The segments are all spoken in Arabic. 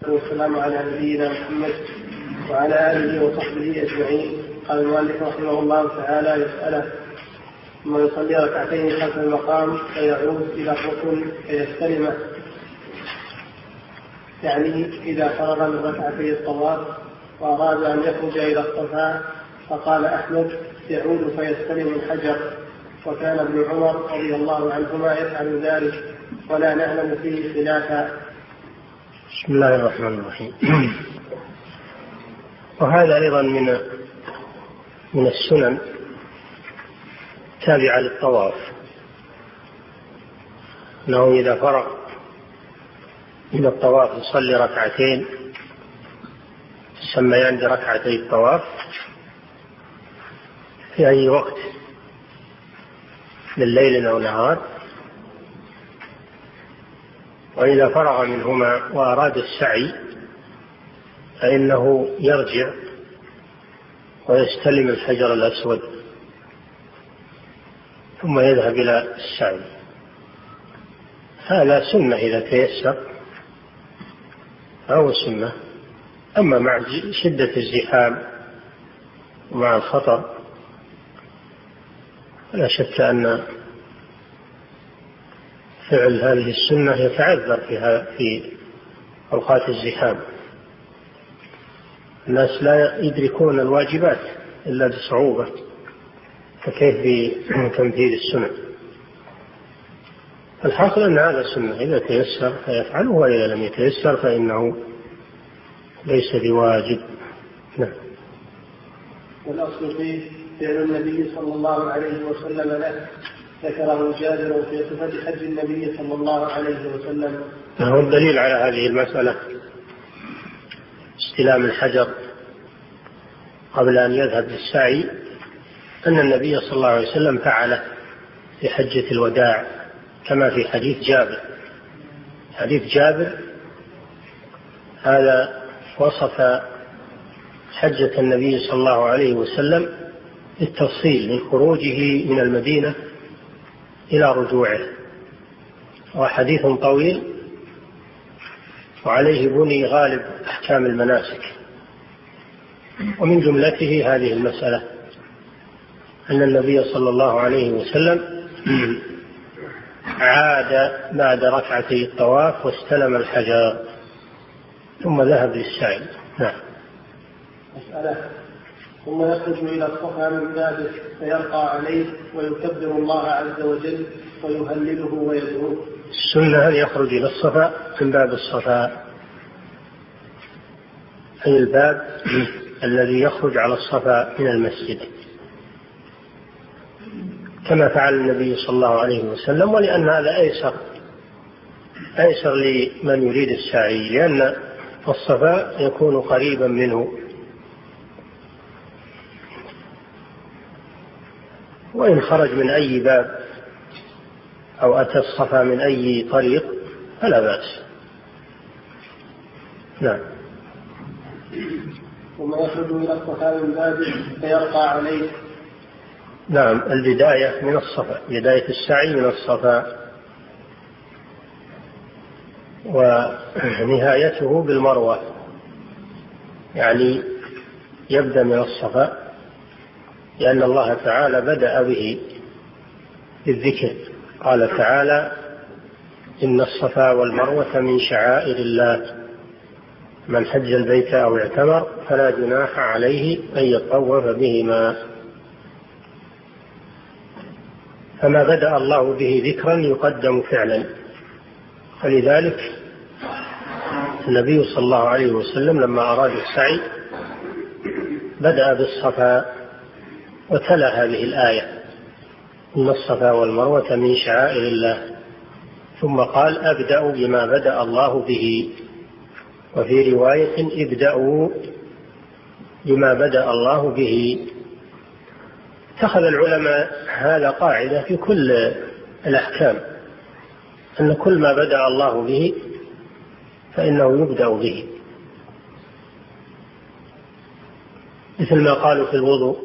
والسلام على نبينا محمد وعلى آله وصحبه أجمعين. قال المؤلف رحمه الله تعالى: يسأله ثم يصلي ركعتين خلف المقام فيعود إلى الركن فيستلمه، يعني إذا فرغ من ركعتي الطواف وأراد أن يخرج إلى الصفا، فقال أحمد: يعود فيستلم الحجر، وكان ابن عمر رضي الله عنهما يفعل ذلك ولا نعلم فيه خلافا. بسم الله الرحمن الرحيم. وهذا أيضا من السنن تابعة للطواف، أنه إذا فرغ من الطواف يصلي ركعتين تسميان بركعتي الطواف في أي وقت من ليل أو نهار، وإذا فرغ منهما وأراد السعي فإنه يرجع ويستلم الحجر الأسود ثم يذهب إلى السعي. هذا سنة إذا تيسر فهو سنة، أما مع شدة الزحام ومع الخطر لا شك أن فعل هذه السنة يتعذر في أوقات الزحام، الناس لا يدركون الواجبات إلا بصعوبة، فكيف بتنفيذ السنة؟ الحاصل أن هذا سنة، إذا تيسر فيفعله، وإذا لم يتيسر فإنه ليس بواجب. نعم. والأصل فيه فعل النبي صلى الله عليه وسلم له، ذكره جابر في صفة حج النبي صلى الله عليه وسلم. هو الدليل على هذه المسألة استلام الحجر قبل أن يذهب للسعي أن النبي صلى الله عليه وسلم فعله في حجة الوداع، كما في حديث جابر هذا وصف حجة النبي صلى الله عليه وسلم بالتفصيل من خروجه من المدينة إلى رجوعه، وحديث طويل وعليه بني غالب أحكام المناسك، ومن جملته هذه المسألة أن النبي صلى الله عليه وسلم عاد بعد ركعتي الطواف واستلم الحجر ثم ذهب للسعي. نعم. مسألة: ثم يخرج إلى الصفا من بابه فيرقى عليه ويكبر الله عز وجل ويهلله ويدعوه. السنة أن يخرج إلى الصفا من باب الصفا، أي الباب الذي يخرج على الصفا من المسجد، كما فعل النبي صلى الله عليه وسلم، ولأن هذا أيسر لمن يريد السعي، لأن الصفا يكون قريبا منه، وإن خرج من أي باب أو أتى الصفا من أي طريق فلا بأس. نعم. ثم يخرج إلى الصفا من بابه فيرقى عليه. نعم، البداية من الصفا، بداية السعي من الصفا، ونهايته بالمروة، يعني يبدأ من الصفا، لأن الله تعالى بدأ به بالذكر، قال تعالى: إن الصفا والمروة من شعائر الله، من حج البيت أو اعتمر فلا جناح عليه أن يطوف بهما. فما بدأ الله به ذكرا يقدم فعلا، فلذلك النبي صلى الله عليه وسلم لما أراد السعي بدأ بالصفا وتلا هذه الآية: إن الصفا والمروة من شعائر الله، ثم قال: أبدأ بما بدأ الله به، وفي رواية: ابدأوا بما بدأ الله به. اتخذ العلماء هذا قاعدة في كل الأحكام، أن كل ما بدأ الله به فإنه يبدأ به، مثل ما قالوا في الوضوء: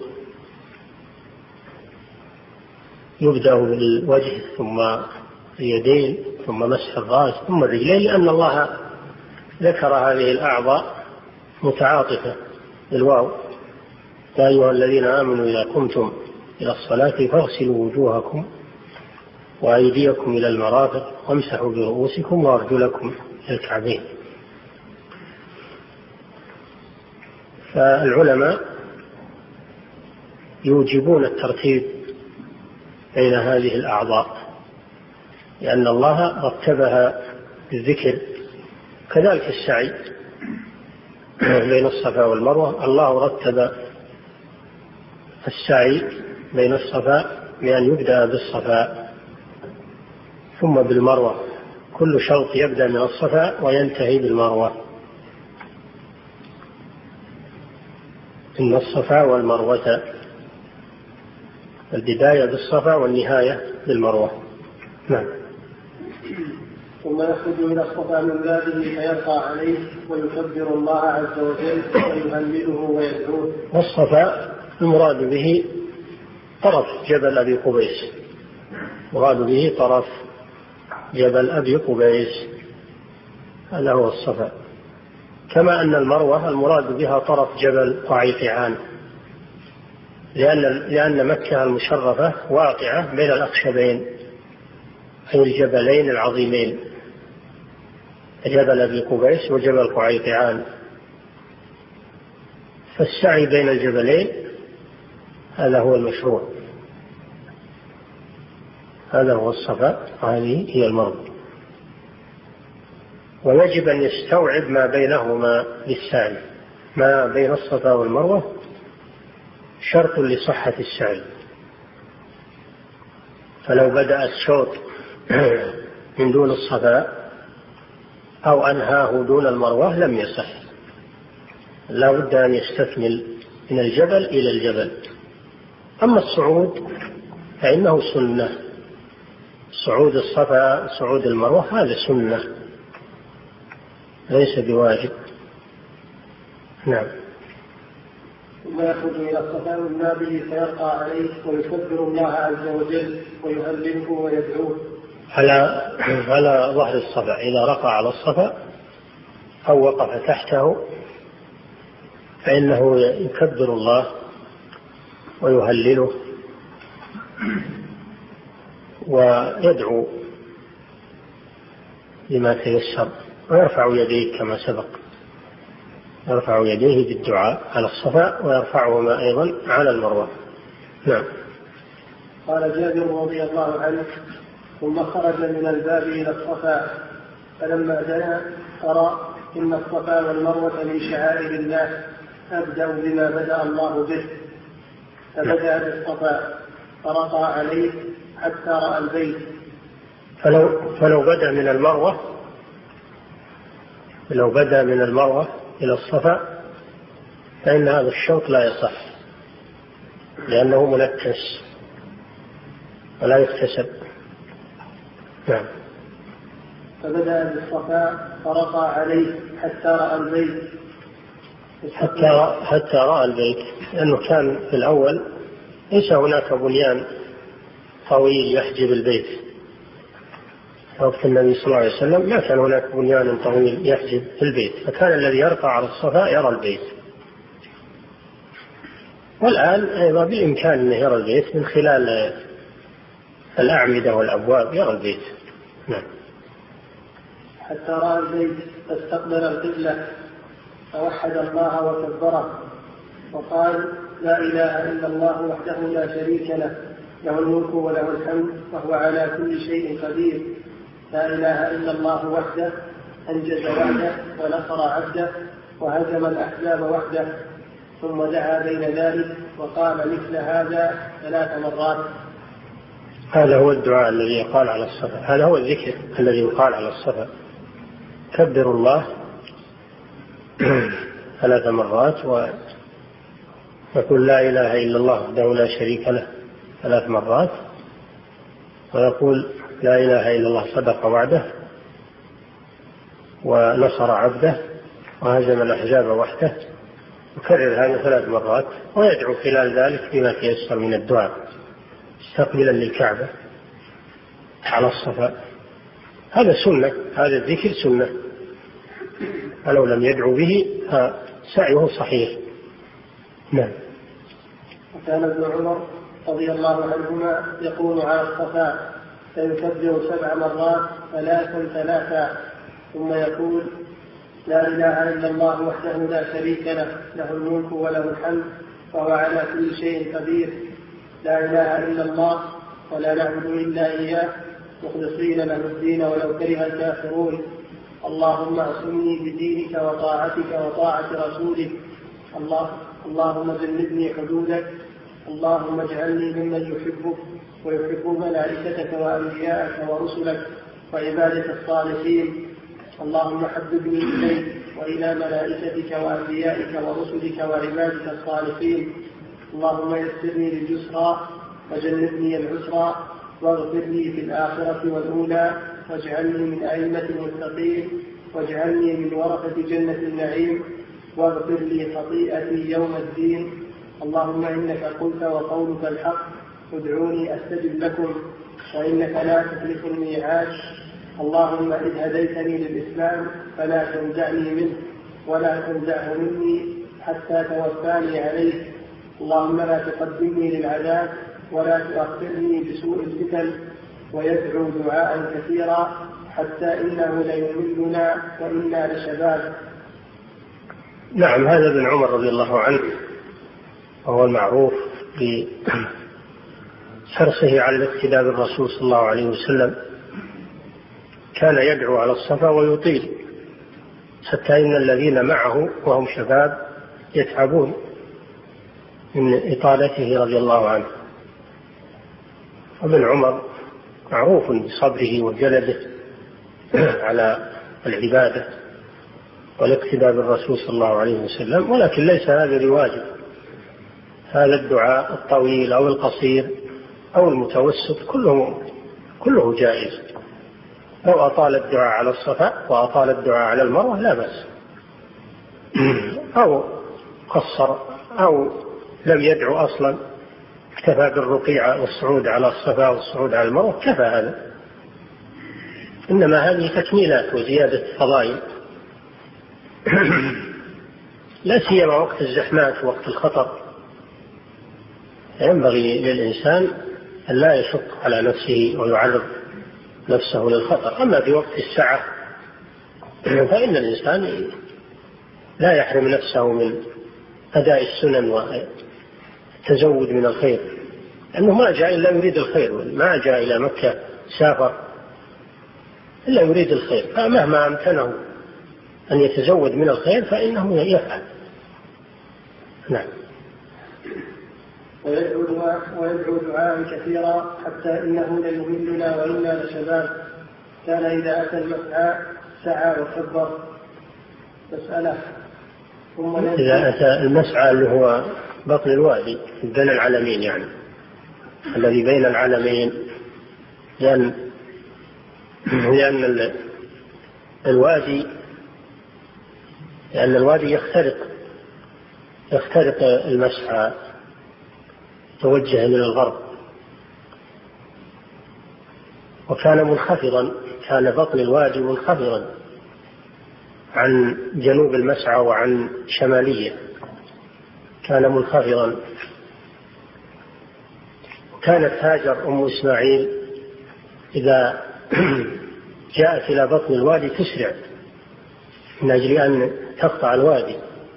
يبدأ بالوجه ثم اليدين ثم مسح الرأس ثم الرجلين، لأن الله ذكر هذه الأعضاء متعاطفة بالواو: يا أيها الذين آمنوا إذا قمتم إلى الصلاة فاغسلوا وجوهكم وأيديكم إلى المرافق وامسحوا برؤوسكم وأرجلكم إلى الكعبين. فالعلماء يوجبون الترتيب بين هذه الأعضاء لأن الله رتبها بالذكر. كذلك السعي بين الصفا والمروة، الله رتب السعي بين الصفا بأن يبدأ بالصفا ثم بالمروة، كل شوط يبدأ من الصفا وينتهي بالمروة. إن الصفا والمروة، البداية بالصفا والنهاية بالمروة. نعم. ثم يخرج إلى الصفا من بابه فيرقى عليه ويكبر الله عز وجل ويهلله ويدعوه. والصفا المراد به طرف جبل أبي قبيس، مراد به طرف جبل أبي قبيس، هذا هو الصفا. كما أن المروة المراد بها طرف جبل قعيقعان، لأن مكة المشرفة واقعة بين الأخشبين أي الجبلين العظيمين، جبل أبي قبيس وجبل قعيقعان، فالسعي بين الجبلين هذا هو المشروع، هذا هو الصفا وهذه هي المروة. ويجب أن يستوعب ما بينهما للسعي، ما بين الصفا والمروة شرط لصحة السعي. فلو بدأ الشوط من دون الصفا أو أنهاه دون المروة لم يصح، لا بد أن يستكمل من الجبل إلى الجبل. أما الصعود فإنه سنة، صعود الصفا صعود المروة هذا سنة ليس بواجب. نعم. ثم يخرج إلى الصفا من بابه فيرقى عليه ويكبر الله عز وجل ويهلله ويدعوه على ظهر الصفا. إذا رقى على الصفا أو وقف تحته فإنه يكبر الله ويهلله ويدعو لما تيسر، ويرفع يديه كما سبق، يرفع يديه بالدعاء على الصفا ويرفعهما أيضا على المروة. نعم. قال جابر رضي الله عنه: ثم خرج من الباب إلى الصفا فلما دنا قرأ: إن الصفا والمروة من شعائر الله أبدأ بما بدأ الله به، فبدأ بالصفا فرقى عليه حتى رأى البيت. فلو بدأ من المروة إلى الصفا فإن هذا الشوط لا يصح لأنه منكس ولا يكتسب. نعم. فبدأ بالصفا فرقى عليه حتى رأى البيت. حتى رأى البيت، لأنه كان في الأول ليس هناك بنيان طويل يحجب البيت. وقت النبي صلى الله عليه وسلم ما كان هناك بنيان طويل يحجب البيت، فكان الذي يرقى على الصفا يرى البيت. والآن أيضا بالإمكان أن يرى البيت من خلال الأعمدة والأبواب، يرى البيت. نعم. حتى رأى البيت فاستقبل القبلة فوحد الله وكبره وقال: لا إله إلا الله وحده لا شريك له، له الملك وله الحمد وهو على كل شيء قدير. لا إله إلا الله وحده أنجز وحده ونصر عبده وهزم الأحزاب وحده. ثم دعا بين ذلك وقال مثل هذا 3 مرات. هذا هو الدعاء الذي يقال على الصفا، هذا هو الذكر الذي يقال على الصفا: كبر الله 3 مرات، ويقول لا إله إلا الله وحده لا شريك له 3 مرات، ويقول لا إله إلا الله صدق وعده ونصر عبده وهزم الأحزاب وحده، يكرر هذه 3 مرات، ويدعو خلال ذلك بما تيسر من الدعاء مستقبلا للكعبة على الصفا. هذا سنة، هذا الذكر سنة فلو لم يدعو به فسعيه صحيح. نعم. وكان ابن عمر رضي الله عنهما يقوم على الصفا فيكبر 7 مرات 3 ثم يقول: لا إله إلا الله وحده لا شريك له الملك وله الحمد وهو على كل شيء قدير، لا إله إلا الله ولا نعبد إلا إياه مخلصين له الدين ولو كره الكافرون، اللهم اعصمني بدينك وطاعتك وطاعة رسولك، اللهم جنبني حدودك، اللهم اجعلني ممن يحبك ويحب ملائكتك وأنبياءك ورسلك وعبادك الصالحين، اللهم حببني إليك وإلى ملائكتك وأنبيائك ورسلك وعبادك الصالحين، اللهم يسرني لليسرى وجنبني العسرى واغفر لي في الآخرة والأولى واجعلني من أئمة المتقين واجعلني من ورثة جنة النعيم واغفر لي خطيئتي يوم الدين، اللهم إنك قلت وقولك الحق ادعوني أستجب لكم وإنك لا تخلف الميعاد، اللهم إذ هديتني للإسلام فلا تنزعني منه ولا تنزعه مني حتى توفاني عليه، اللهم لا تقدمني للعذاب ولا تؤخرني بسوء الفتن، ويدعو دعاء كثيرا حتى إنه ليملنا وإنا لشباب. نعم. هذا ابن عمر رضي الله عنه وهو المعروف بحرصه على الاقتداء بالرسول صلى الله عليه وسلم، كان يدعو على الصفا ويطيل حتى إن الذين معه وهم شباب يتعبون من إطالته رضي الله عنه. ابن عمر معروف بصبره وجلده على العبادة والاقتداء بالرسول صلى الله عليه وسلم، ولكن ليس هذا بواجب. هذا الدعاء الطويل أو القصير أو المتوسط كله جائز. لو أطال الدعاء على الصفا وأطال الدعاء على المروة لا بأس، أو قصر أو لم يدعو أصلا، اكتفى بالرقيع والصعود على الصفا والصعود على المروة، كفى هذا. إنما هذه تكميلات وزيادة فضائل، لا سيما وقت الزحمات ووقت الخطر، ينبغي للإنسان أن لا يشق على نفسه ويعرض نفسه للخطر. أما في وقت السعة فإن الإنسان لا يحرم نفسه من أداء السنن والتزود من الخير، لأنه ما جاء إلا يريد الخير، ما جاء إلى مكة سافر إلا يريد الخير، فمهما أمكنه أن يتزود من الخير فإنه يفعل. نعم. ويدعو دعاء كثيرا حتى إنه ليملنا وإنا لشباب، كان إذا أتى المسعى سعى وكبر. مسألة. إذا أتى المسعى اللي هو بطن الوادي بين العلمين، يعني الذي بين العلمين، لأن الوادي يخترق المسعى توجه إلى الغرب، وكان منخفضا، كان بطن الوادي منخفضا عن جنوب المسعى وعن شمالية، كان منخفضا. كانت هاجر أم إسماعيل إذا جاءت إلى بطن الوادي تسرع من أجل أن تقطع الوادي،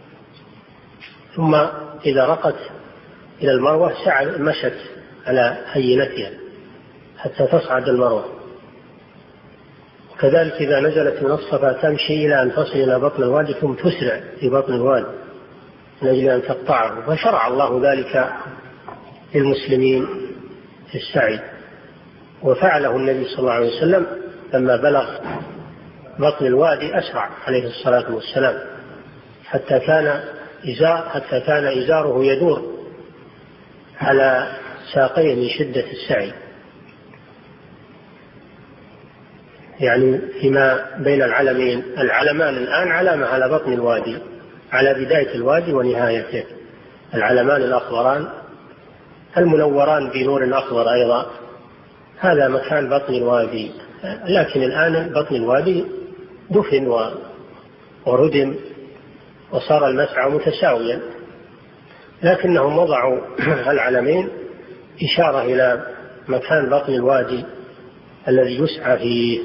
ثم إذا رقت إلى المروة مشت على هينتها حتى تصعد المروة، وكذلك إذا نزلت من الصفا تمشي إلى أن تصل إلى بطن الوادي ثم تسرع في بطن الوادي من أجل أن تقطعه. فشرع الله ذلك للمسلمين في السعي، وفعله النبي صلى الله عليه وسلم لما بلغ بطن الوادي أسرع عليه الصلاة والسلام، حتى كان إزاره يدور على ساقيه من شدة السعي، يعني فيما بين العلمان الآن علامة على بطن الوادي، على بداية الوادي ونهايته، العلمان الأخضران المنوران بنور أخضر أيضا، هذا مكان بطن الوادي. لكن الآن بطن الوادي دفن وردم وصار المسعى متساويا، لكنهم وضعوا العلمين إشارة إلى مكان بطن الوادي الذي يسعى فيه،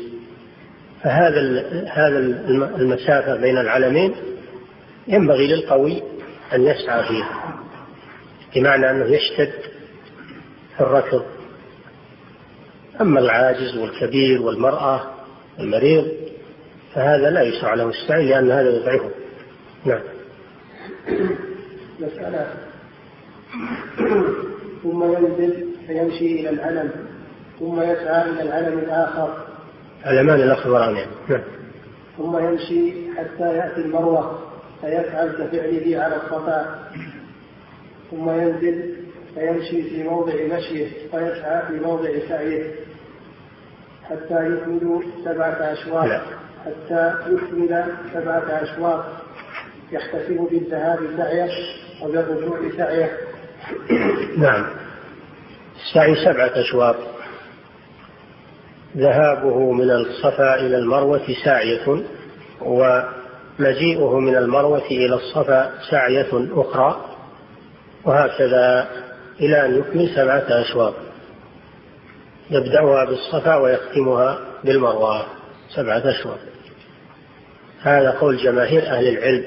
فهذا المسافة بين العلمين ينبغي للقوي أن يسعى فيها، بمعنى أنه يشتد في الركض. أما العاجز والكبير والمرأة والمريض فهذا لا يشرع له السعي، لأن هذا يضعفه. نعم. مسألة. ثم ينزل فيمشي إلى العلم، ثم يسعى إلى العلم الآخر، علمان الأخضران يعني. نعم. ثم يمشي حتى يأتي المروة فيفعل كفعله على الصفا، ثم ينزل فيمشي في موضع مشيه ويسعى في موضع سعيه حتى يكمل 7 أشواط، يحتسب بالذهاب سعيه وبالرجوع سعيه. نعم. السعي 7 أشواط، ذهابه من الصفا إلى المروة ساعية، ومجيئه من المروة إلى الصفا ساعية أخرى، وهكذا إلى أن يكمل 7 أشواط، يبدأها بالصفا ويختمها بالمروة 7 أشواط. هذا قول جماهير أهل العلم.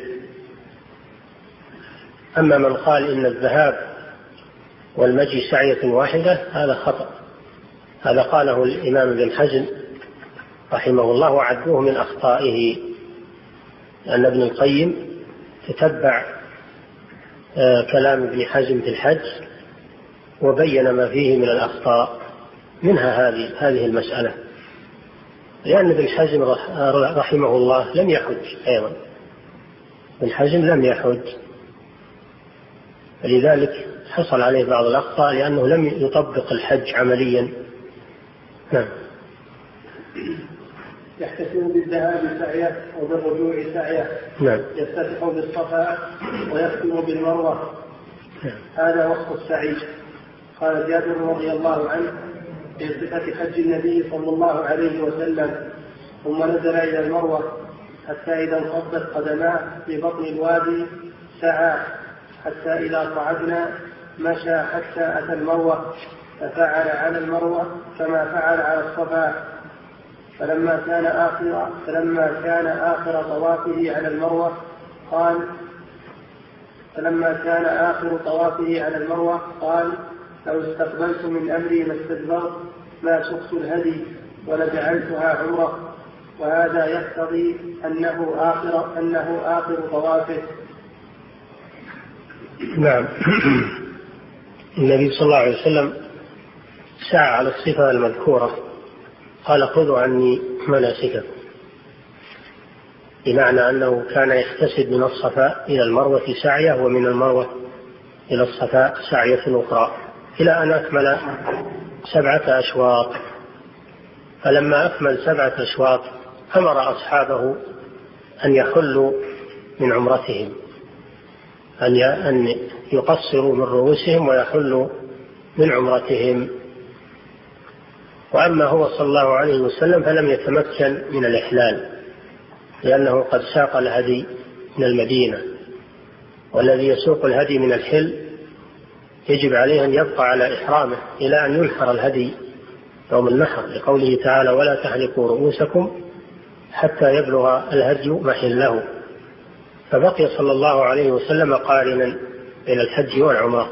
أما من قال إن الذهاب والمجي سعية واحدة هذا خطأ، هذا قاله الإمام ابن حزم رحمه الله وعدوه من أخطائه، لأن ابن القيم تتبع كلام ابن حزم في الحج وبين ما فيه من الأخطاء، منها هذه المسألة، لأن ابن حزم رحمه الله لم يحج أيضا، ابن حزم لم يحج، فلذلك حصل عليه بعض الأخطاء لأنه لم يطبق الحج عمليا. نعم. يحتسب بالذهاب سعيه وبالرجوع سعيه. نعم. يفتتح بالصفا ويختم بالمروة. نعم. هذا وصف السعي. قال جابر رضي الله عنه في صفة حج النبي صلى الله عليه وسلم: ثم نزل إلى المروة حتى إذا انقضت قدماه في بطن الوادي سعى، حتى إذا صعدنا مشى حتى أتى المروة ففعل على المروة كما فعل على الصفا. فلما كان آخر طوافه على المروة قال: لو استقبلت من أمري ما استدبرت ما سقت الهدي ولجعلتها عمرة. وهذا يقتضي أنه آخر طوافه. نعم. النبي صلى الله عليه وسلم سعى على الصفة المذكورة، قال: خذوا عني مناسككم، بمعنى أنه كان يحتسب من الصفا إلى المروة سعية، ومن المروة إلى الصفا سعية أخرى، إلى أن أكمل 7 أشواط. فلما أكمل 7 أشواط أمر أصحابه أن يحلوا من عمرتهم، أن يقصروا من رؤوسهم ويحلوا من عمرتهم. وأما هو صلى الله عليه وسلم فلم يتمكن من الإحلال، لأنه قد ساق الهدي من المدينة، والذي يسوق الهدي من الحل يجب عليه أن يبقى على إحرامه إلى أن ينحر الهدي يوم النحر، لقوله تعالى: ولا تحلقوا رؤوسكم حتى يبلغ الهدي محله. فبقي صلى الله عليه وسلم قارنا بين الحج والعمرة،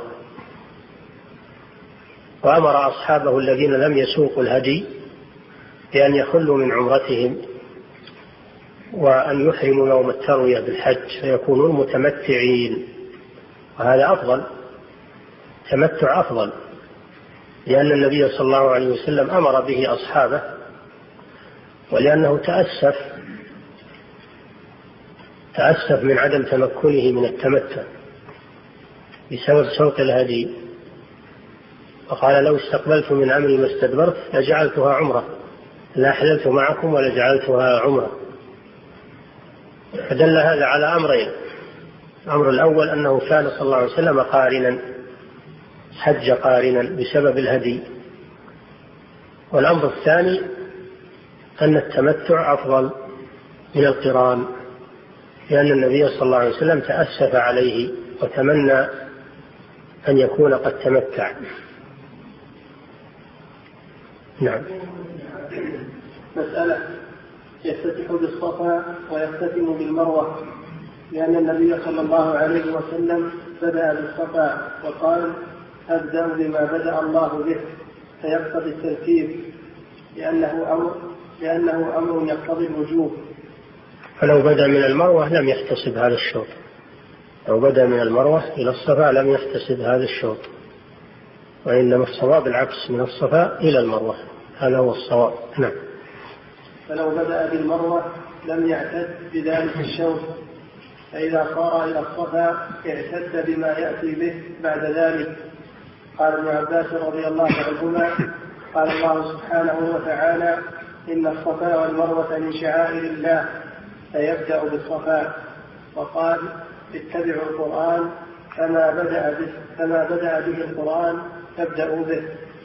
وأمر أصحابه الذين لم يسوقوا الهدي بأن يحلوا من عمرتهم وأن يحرموا يوم التروية بالحج فيكونون متمتعين، وهذا أفضل، تمتع أفضل، لأن النبي صلى الله عليه وسلم أمر به أصحابه، ولأنه تأسف من عدم تمكنه من التمتع بسبب سوق الهدي، وقال: لو استقبلت من أمري ما استدبرت لجعلتها عمرة، لا حللت معكم ولجعلتها عمرة. فدل هذا على أمرين: الأمر الأول أنه كان صلى الله عليه وسلم قارنا، حج قارنا بسبب الهدي، والأمر الثاني أن التمتع أفضل من القران، لأن النبي صلى الله عليه وسلم تأسف عليه وتمنى أن يكون قد تمتع. نعم. مسألة: يفتتح بالصفا ويختتم بالمروة، لأن النبي صلى الله عليه وسلم بدأ بالصفا وقال: أبدأ بما بدأ الله به، فيقتضي الترتيب لأنه أمر يقتضي الوجوب. فلو بدأ من المروة لم يحتسب هذا الشوط، لو بدأ من المروة إلى الصفا لم يحتسب هذا الشوط، وإنما الصواب العكس، من الصفا إلى المروة، هذا هو الصواب. نعم. فلو بدأ بالمروة لم يعتد بذلك الشوط، فإذا صار إلى الصفا اعتد بما يأتي به بعد ذلك. قال ابن عباس رضي الله عنهما: قال الله سبحانه وتعالى: إن الصفا والمروة من شعائر الله، فيبدأ بالصفا. وقال: اتبعوا القرآن كما بدأ به القرآن فابدأوا به.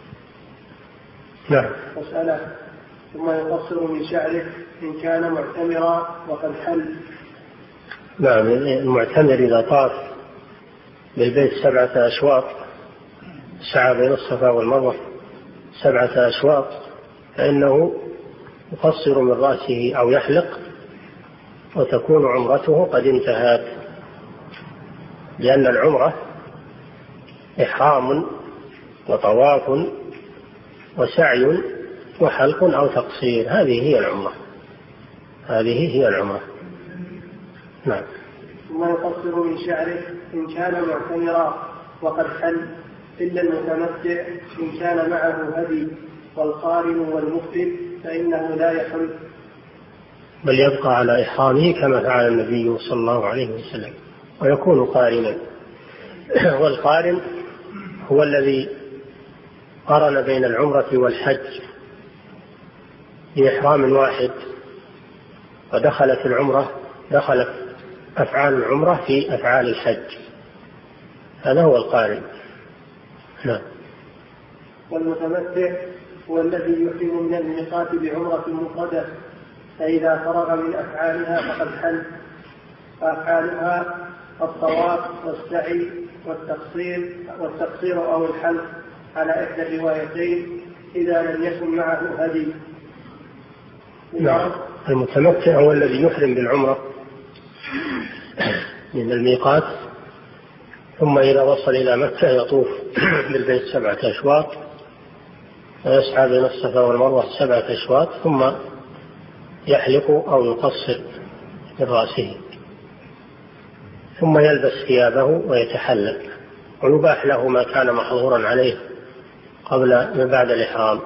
نعم. مسألة: ثم يقصر من شعره إن كان معتمرا وقد حل. نعم. المعتمر إذا طاف بالبيت 7 أشواط، سعى بين الصفا والمروة 7 أشواط، فإنه يقصر من رأسه أو يحلق، وتكون عمرته قد انتهت، لأن العمرة إحرام وطواف وسعي وحلق أو تقصير، هذه هي العمرة. نعم. ثم يقصر من شعره إن كان معتمرا وقد حل، إلا المتمتع إن كان معه هدي، والقارن والمفرد فإنه لا يحل، بل يبقى على إحرامه كما فعل النبي صلى الله عليه وسلم، ويكون قارنا. والقارن هو الذي قارن بين العمرة والحج بإحرام واحد، ودخلت أفعال العمرة في أفعال الحج، هذا هو القارن. نعم. والمتمتع هو الذي يحرم من الميقات بعمرة مفردة، فإذا فرغ من أفعالها فقد حل. فأفعالها الطواف والسعي والتقصير أو الحلق على إحدى الروايتين إذا لم يكن معه هدي. نعم. المتمتع هو الذي يحرم بالعمرة من الميقات، ثم إذا وصل إلى مكة يطوف بالبيت 7 أشواط، ويسعى بين الصفا والمروة 7 أشواط، ثم يحلق أو يقصر من رأسه، ثم يلبس ثيابه ويتحلل، ويباح له ما كان محظورا عليه بعد الإحرام.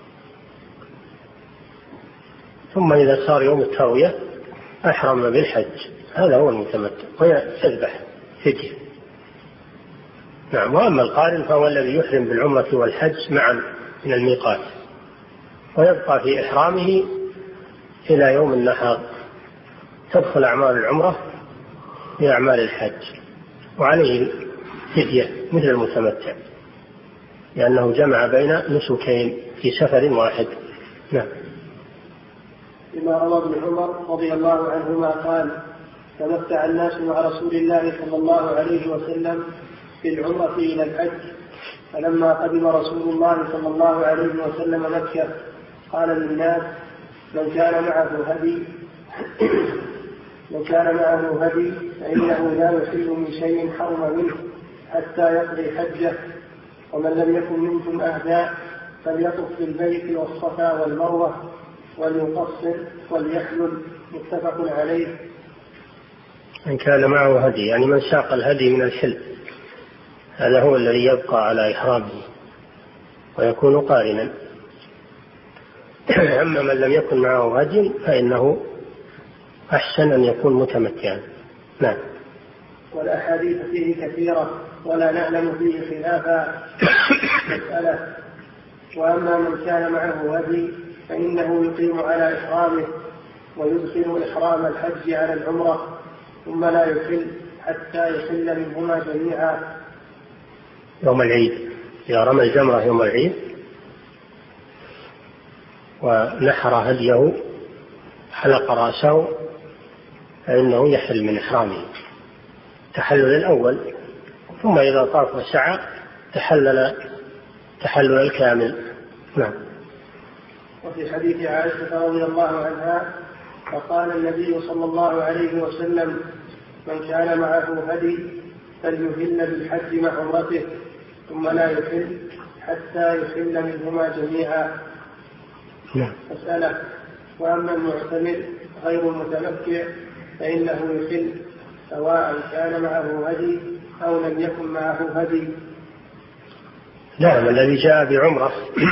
ثم إذا صار يوم التروية أحرم بالحج، هذا هو المتمتع، ويذبح فدية. نعم. وأما القارن فهو الذي يحرم بالعمرة والحج معا من الميقات، ويبقى في إحرامه إلى يوم النحر، تدخل أعمال العمرة بأعمال الحج، وعليه فدية مثل المتمتع، لأنه جمع بين نسكين في سفر واحد. نعم. لما روى ابن عمر رضي الله عنهما قال: تمتع الناس مع رسول الله صلى الله عليه وسلم في العمرة إلى الحج، فلما قدم رسول الله صلى الله عليه وسلم مكة قال للناس: من كان معه هدي فإنه لا يحل من شيء حرم منه حتى يقضي حجه، ومن لم يكن منكم أهدى فليطف بالبيت والصفا والمروة وليقصر وليحلل. متفق عليه. من كان معه هدي يعني من ساق الهدي من الحل، هذا هو الذي يبقى على إحرامه ويكون قارنا. أما من لم يكن معه هدي فإنه أحسن أن يكون متمتعا. نعم. والأحاديث فيه كثيرة ولا نعلم فيه خلافا. مسألة: وأما من كان معه هدي فإنه يقيم على إحرامه ويدخل إحرام الحج على العمرة، ثم لا يحل حتى يحل منهما جميعا. يوم العيد إذا رمى الجمرة يوم العيد ونحر هديه حلق رأسه فإنه يحل من تحلل الأول، ثم إذا طاف وسعى تحلل الكامل. نعم. وفي حديث عائشة رضي الله عنها فقال النبي صلى الله عليه وسلم: من كان معه هدي فليهل بالحج مع عمرته ثم لا يحل حتى يحل منهما جميعا. مسألة: وأما المعتمر غير المتمتع فإنه يحل سواء كان معه هدي أو لم يكن معه هدي. نعم، الذي جاء بعمرة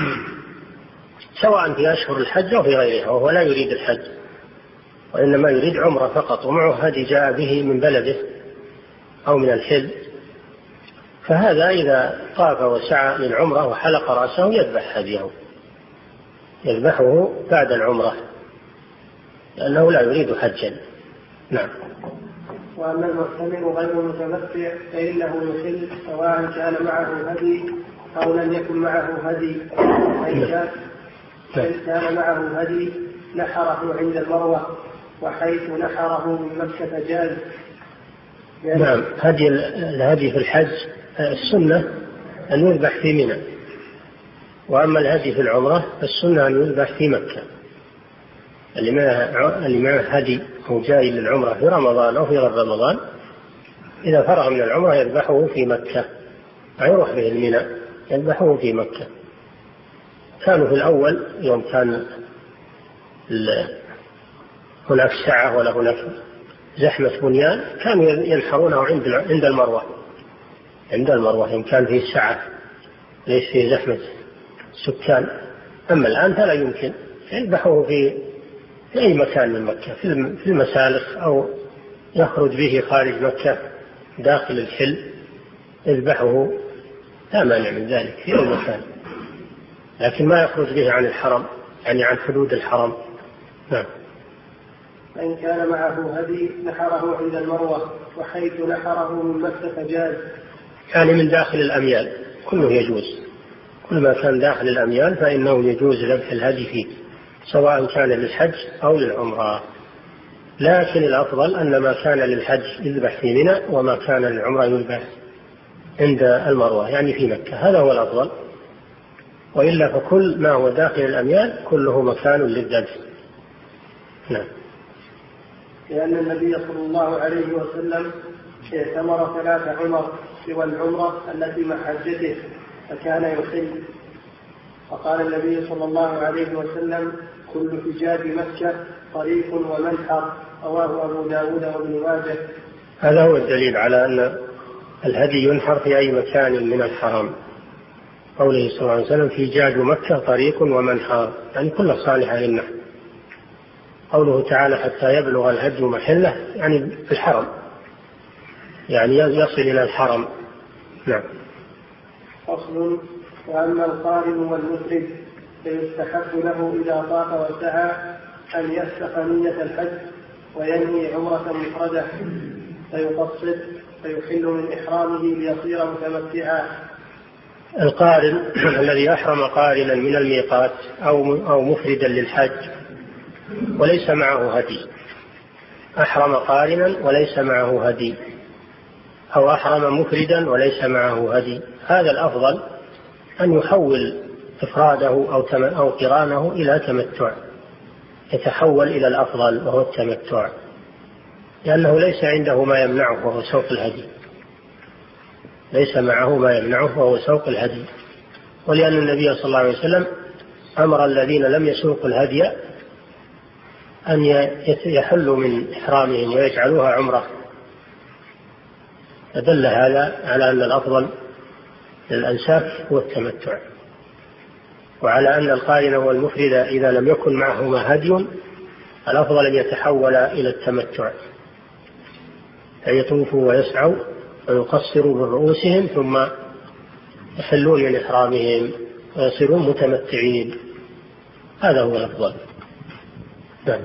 سواء في أشهر الحج أو في غيرها وهو لا يريد الحج وإنما يريد عمرة فقط ومعه هدي جاء به من بلده أو من الحل، فهذا إذا طاف وسعى للعمرة وحلق رأسه يذبح هديه، يذبحه بعد العمرة لأنه لا يريد حجا. نعم. وأما المعتمر غير المتمتع فإنه يحل سواء كان معه هدي أو لم يكن معه هدي. فإن كان معه هدي نحره عند المروة، وحيث نحره من مكة جاز. نعم. الهدي في الحج السنة أن يذبح في منى، وأما الهدي في العمرة السنة أن يذبح في مكة. اللي معه هدي هو جاي للعمرة في رمضان أو في غير رمضان إذا فرغ من العمرة يذبحه في مكة، يروح به المنى يذبحه في مكة. كانوا في الأول يوم كان هناك سعة ولا هناك زحمة بنيان كانوا ينحرونه عند المروة، يوم كان فيه سعة ليس فيه زحمة سكان. أما الآن فلا يمكن، يذبحوه في أي مكان من مكة، في المسالخ أو يخرج به خارج مكة داخل الحل يذبحه، لا مانع من ذلك في أي مكان، لكن ما يخرج به عن الحرم، يعني عن حدود الحرم. نعم. فإن كان معه هدي نحره عند المروة، وحيث نحره من مكة جاز. يعني من داخل الأميال كله يجوز، كل ما كان داخل الأميال فإنه يجوز ذبح الهدي فيه سواء كان للحج أو للعمرة، لكن الأفضل أن ما كان للحج يذبح في منى وما كان للعمرة يذبح عند المروة يعني في مكة، هذا هو الأفضل. وإلا فكل ما هو داخل الأميال كله مكان للذبح. نعم. لأن النبي صلى الله عليه وسلم اعتمر 3 عمر سوى العمرة التي مع حجته فكان يحل، فقال النبي صلى الله عليه وسلم: كل حجاج مكة طريق ومنحر، رواه أبو داود وابن ماجه. هذا هو الدليل على أن الهدي ينحر في أي مكان من الحرم، قوله صلى الله عليه وسلم: حجاج مكة طريق ومنحر، يعني كل صالحة للنحر. قوله تعالى: حتى يبلغ الهدي محله، يعني في الحرم، يعني يصل إلى الحرم. نعم. فصل: وأما القارن والمفرد فيستحب له إذا طاف وسعى أن يفسخ نية الحج وينوي عمرة مفردة فيقصر فيحل من إحرامه ليصير متمتعا. القارن الذي أحرم قارنا من الميقات أو مفردا للحج وليس معه هدي، أحرم قارنا وليس معه هدي، أو أحرم مفردا وليس معه هدي، هذا الأفضل أن يحول إفراده أو قرانه إلى تمتع، يتحول إلى الأفضل وهو التمتع، لأنه ليس عنده ما يمنعه وهو سوق الهدي، ليس معه ما يمنعه وهو سوق الهدي. ولأن النبي صلى الله عليه وسلم أمر الذين لم يسوقوا الهدي أن يحلوا من إحرامهم ويجعلوها عمرة، فدل هذا على أن الأفضل للأنساك هو التمتع، وعلى أن القارن والمفرد إذا لم يكن معهما هدي الأفضل أن يتحول إلى التمتع، فيطوفوا ويسعوا ويقصروا من رؤوسهم ثم يحلون من إحرامهم ويصيرون متمتعين، هذا هو الأفضل. نعم.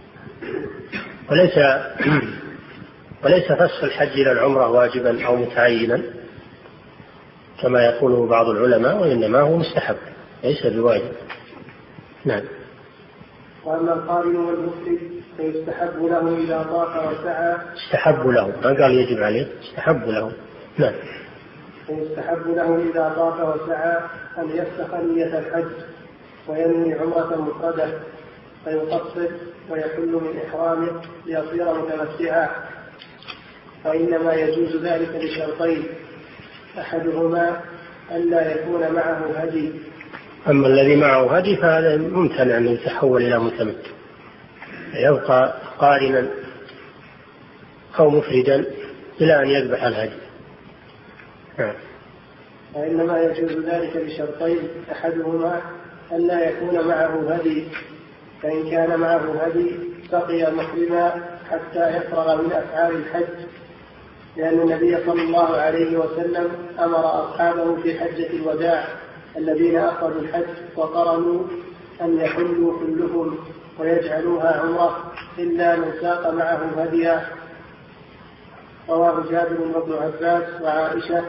وليس فسخ الحج إلى العمرة واجبا أو متعينا كما يقوله بعض العلماء، وإنما هو مستحب ليس بواجب. نعم. وأما القارن والمفرد فيستحب له إذا طاف وسعى. استحب له، ما قال يجب عليه، استحب له. نعم. فيستحب له إذا طاف وسعى أن يفسخ نية الحج وينوي عمرة مفردة فيقصر ويحل من إحرامه ليصير متمتعا، وإنما يجوز ذلك بشرطين: أحدهما ألا يكون معه هدي. أما الذي معه هدي فهذا ممتنع أن يتحول إلى متمتع، يبقى قارنا أو مفردا إلى أن يذبح الهدي. وإنما يجوز ذلك بشرطين: أحدهما ألا يكون معه هدي، فإن كان معه هدي بقي محرما حتى يفرغ من أفعال الحج، لأن النبي صلى الله عليه وسلم أمر أصحابه في حجة الوداع الذين أخذوا الحج وقرنوا أن يحلوا كلهم ويجعلوها عمرة إلا من ساق معه هديا. رواه جابر وابن عباس وعائشة.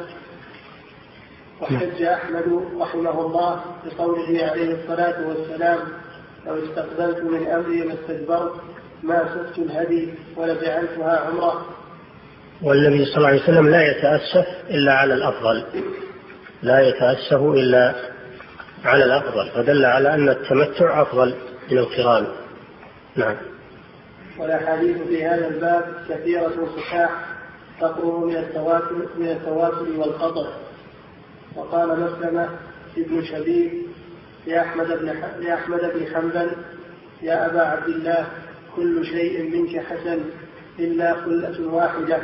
واحتج أحمد رحمه الله بقوله عليه الصلاة والسلام: لو استقبلت من أمري ما استدبرت ما سقت الهدي ولجعلتها عمرة. والنبي صلى الله عليه وسلم لا يتأسف إلا على الأفضل، لا يتأسف إلا على الأفضل، فدل على أن التمتع أفضل من القران. نعم. والأحاديث في هذا الباب كثيرة صحاح تقرب من التواتر والقطع. وقال مسلمة ابن شبيب لأحمد بن حنبل: يا أبا عبد الله، كل شيء منك حسن إلا خلة واحدة.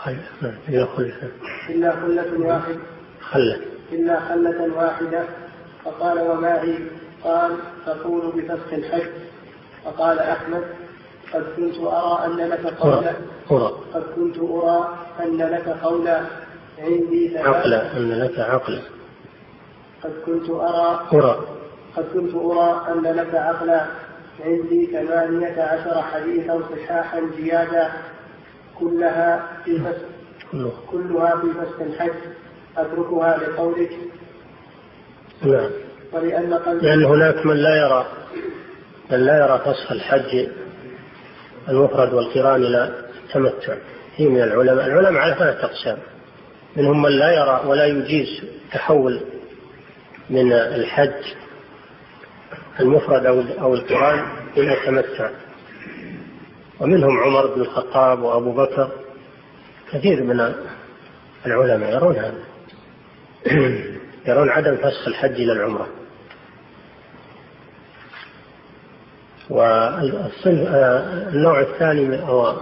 إلا خلة واحدة. فقال: وما هي؟ قال: تقول بفسخ الحج. فقال أحمد: قد كنت أرى أن لك قولا عندي ثلاثة. قد كنت أرى أن لك عقلا عندي 18 حديثا صحاحا زيادة كلها في فسخ الحج أتركها لقولك. نعم. لأن هناك من لا يرى فسخ الحج المفرد والقران إلى التمتع. هي من العلماء على 3 أقسام: منهم من لا يرى ولا يجيز تحول من الحج المفرد أو القران إلى التمتع، ومنهم عمر بن الخطاب وأبو بكر. كثير من العلماء يرون هذا، يرون عدم فسخ الحج إلى العمرة. والنوع الثاني أو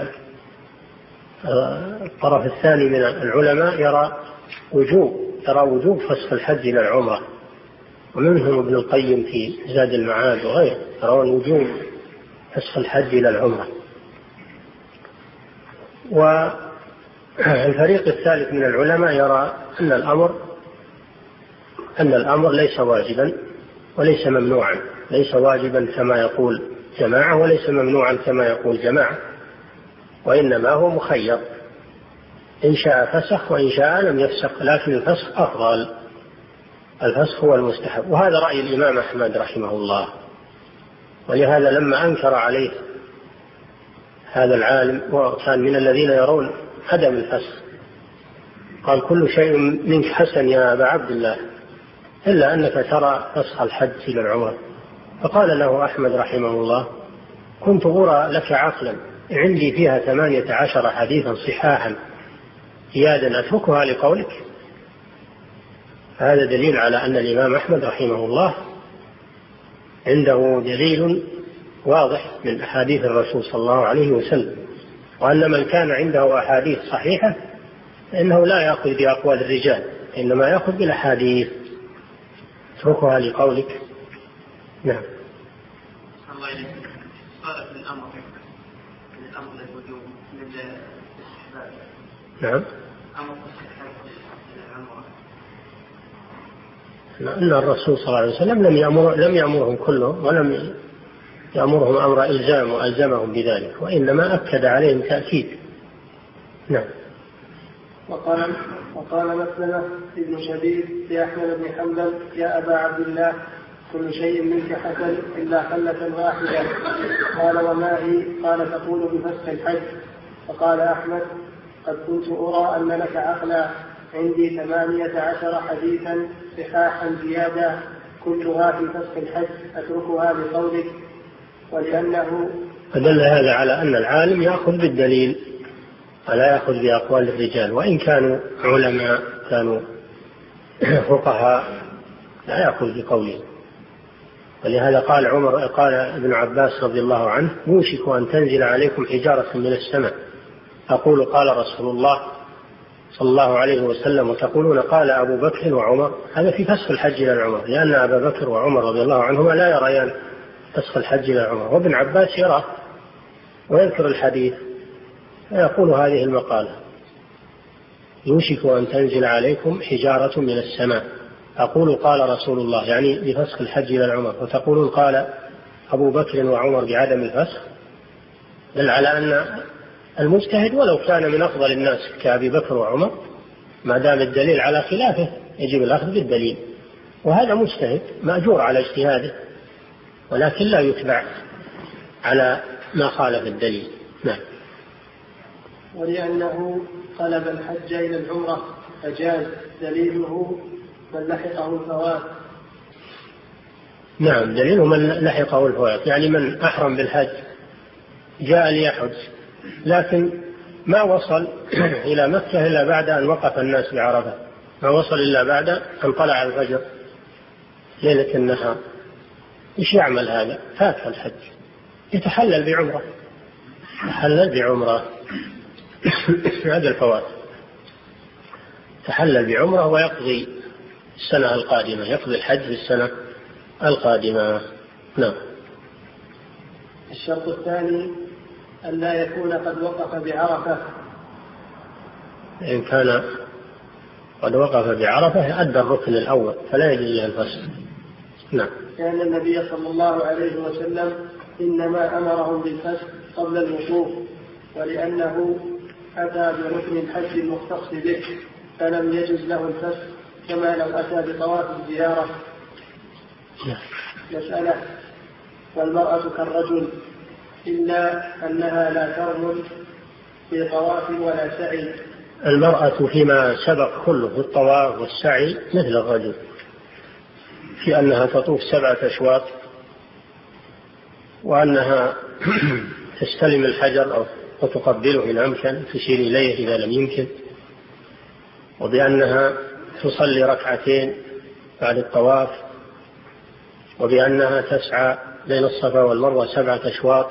الطرف الثاني من العلماء يرى وجوب فسخ الحج إلى العمرة، ومنهم ابن القيم في زاد المعاد وغيره يرون وجوب فسخ الحج إلى العمرة. والفريق الثالث من العلماء يرى أن الأمر ليس واجبا وليس ممنوعا، ليس واجبا كما يقول جماعة وليس ممنوعا كما يقول جماعة، وإنما هو مخير، إن شاء فسخ وإن شاء لم يفسخ، لكن الفسخ أفضل، الفسخ هو المستحب. وهذا رأي الإمام أحمد رحمه الله. ولهذا لما أنكر عليه هذا العالم وكان من الذين يرون عدم الفسخ قال: كل شيء منك حسن يا أبا عبد الله إلا أنك ترى فسخ الحج إلى العمرة. فقال له أحمد رحمه الله: كنت أرى لك عقلا عندي فيها 18 حديثا صحاحا زيادا أتركها لقولك. هذا دليل على أن الإمام أحمد رحمه الله عنده دليل واضح من أحاديث الرسول صلى الله عليه وسلم، وأن من كان عنده أحاديث صحيحة فإنه لا يأخذ بأقوال الرجال، إنما يأخذ بالأحاديث. اتركها لقولك. نعم. الله إليك. صارت من الأمر للوجوب للاستحباب. نعم. أمر الحج للعمرة. لأن الرسول صلى الله عليه وسلم لم يأمرهم كلهم، ولم يأمرهم أمر إلزام وألزمهم بذلك، وإنما أكد عليهم تأكيد. نعم. وقال مسلمة ابن شبيب لأحمد بن حنبل: يا أبا عبد الله، كل شيء منك حسن إلا خلة واحدة. قال وما هي؟ قال تقول بفسخ الحج. فقال أحمد قد كنت أرى أن لك عقلا، عندي 18 حديثا صحاحا زيادة كلها في فسخ الحج أتركها بقولك. ولأنه فدل هذا على أن العالم يأخذ بالدليل ولا يأخذ بأقوال الرجال، وإن كانوا علماء كانوا فقهاء لا يأخذ بقوله. ولهذا قال ابن عباس رضي الله عنه يوشك أن تنزل عليكم حجارة من السماء أقول قال رسول الله صلى الله عليه وسلم وتقولون قال أبو بكر وعمر. هذا في فسخ الحج إلى العمر، لأن أبا بكر وعمر رضي الله عنهما لا يريان فسخ الحج إلى العمر، وابن عباس يراه ويذكر الحديث فيقول هذه المقالة يوشك أن تنزل عليكم حجارة من السماء أقول قال رسول الله، يعني بفسخ الحج إلى العمر، وتقولون قال أبو بكر وعمر بعدم الفسخ. دل على أن المجتهد ولو كان من أفضل الناس كأبي بكر وعمر ما دام الدليل على خلافه يجب الأخذ بالدليل، وهذا مجتهد مأجور على اجتهاده ولكن لا يتبع على ما خالف الدليل. نعم. ولأنه طلب الحج إلى العمرة فجاز، دليله من لحقه الفوات. نعم، دليله من لحقه الفوات، يعني من أحرم بالحج جاء ليحج لكن ما وصل إلى مكة إلا بعد أن وقف الناس بعرفة، ما وصل إلا بعد أن طلع الفجر ليلة النحر، إيش يعمل هذا؟ فات الحج، يتحلل بعمرة، يتحلل بعمرة هذا الفوات، يتحلل بعمرة ويقضي السنة القادمة، يقضي الحج في السنة القادمة. نعم. الشرط الثاني أن لا يكون قد وقف بعرفة. إن كان قد وقف بعرفة أدى الركن الأول فلا يجوز له الفسخ. نعم. لأن النبي صلى الله عليه وسلم إنما أمرهم بالفسخ قبل الوقوف، ولأنه أتى بركن الحج المختص به فلم يجوز له الفسخ كما لو أتى بطواف الزيارة. مسألة: والمرأة كالرجل إلا أنها لا ترمل في طواف ولا سعي. المرأة فيما سبق كله في الطواف والسعي مثل الرجل في أنها تطوف 7 أشواط، وأنها تستلم الحجر أو وتقبله إن أمكن، تشير إليه إذا لم يمكن، وبأنها تصلي 2 ركعتين بعد الطواف، وبأنها تسعى بين الصفا والمروة 7 أشواط،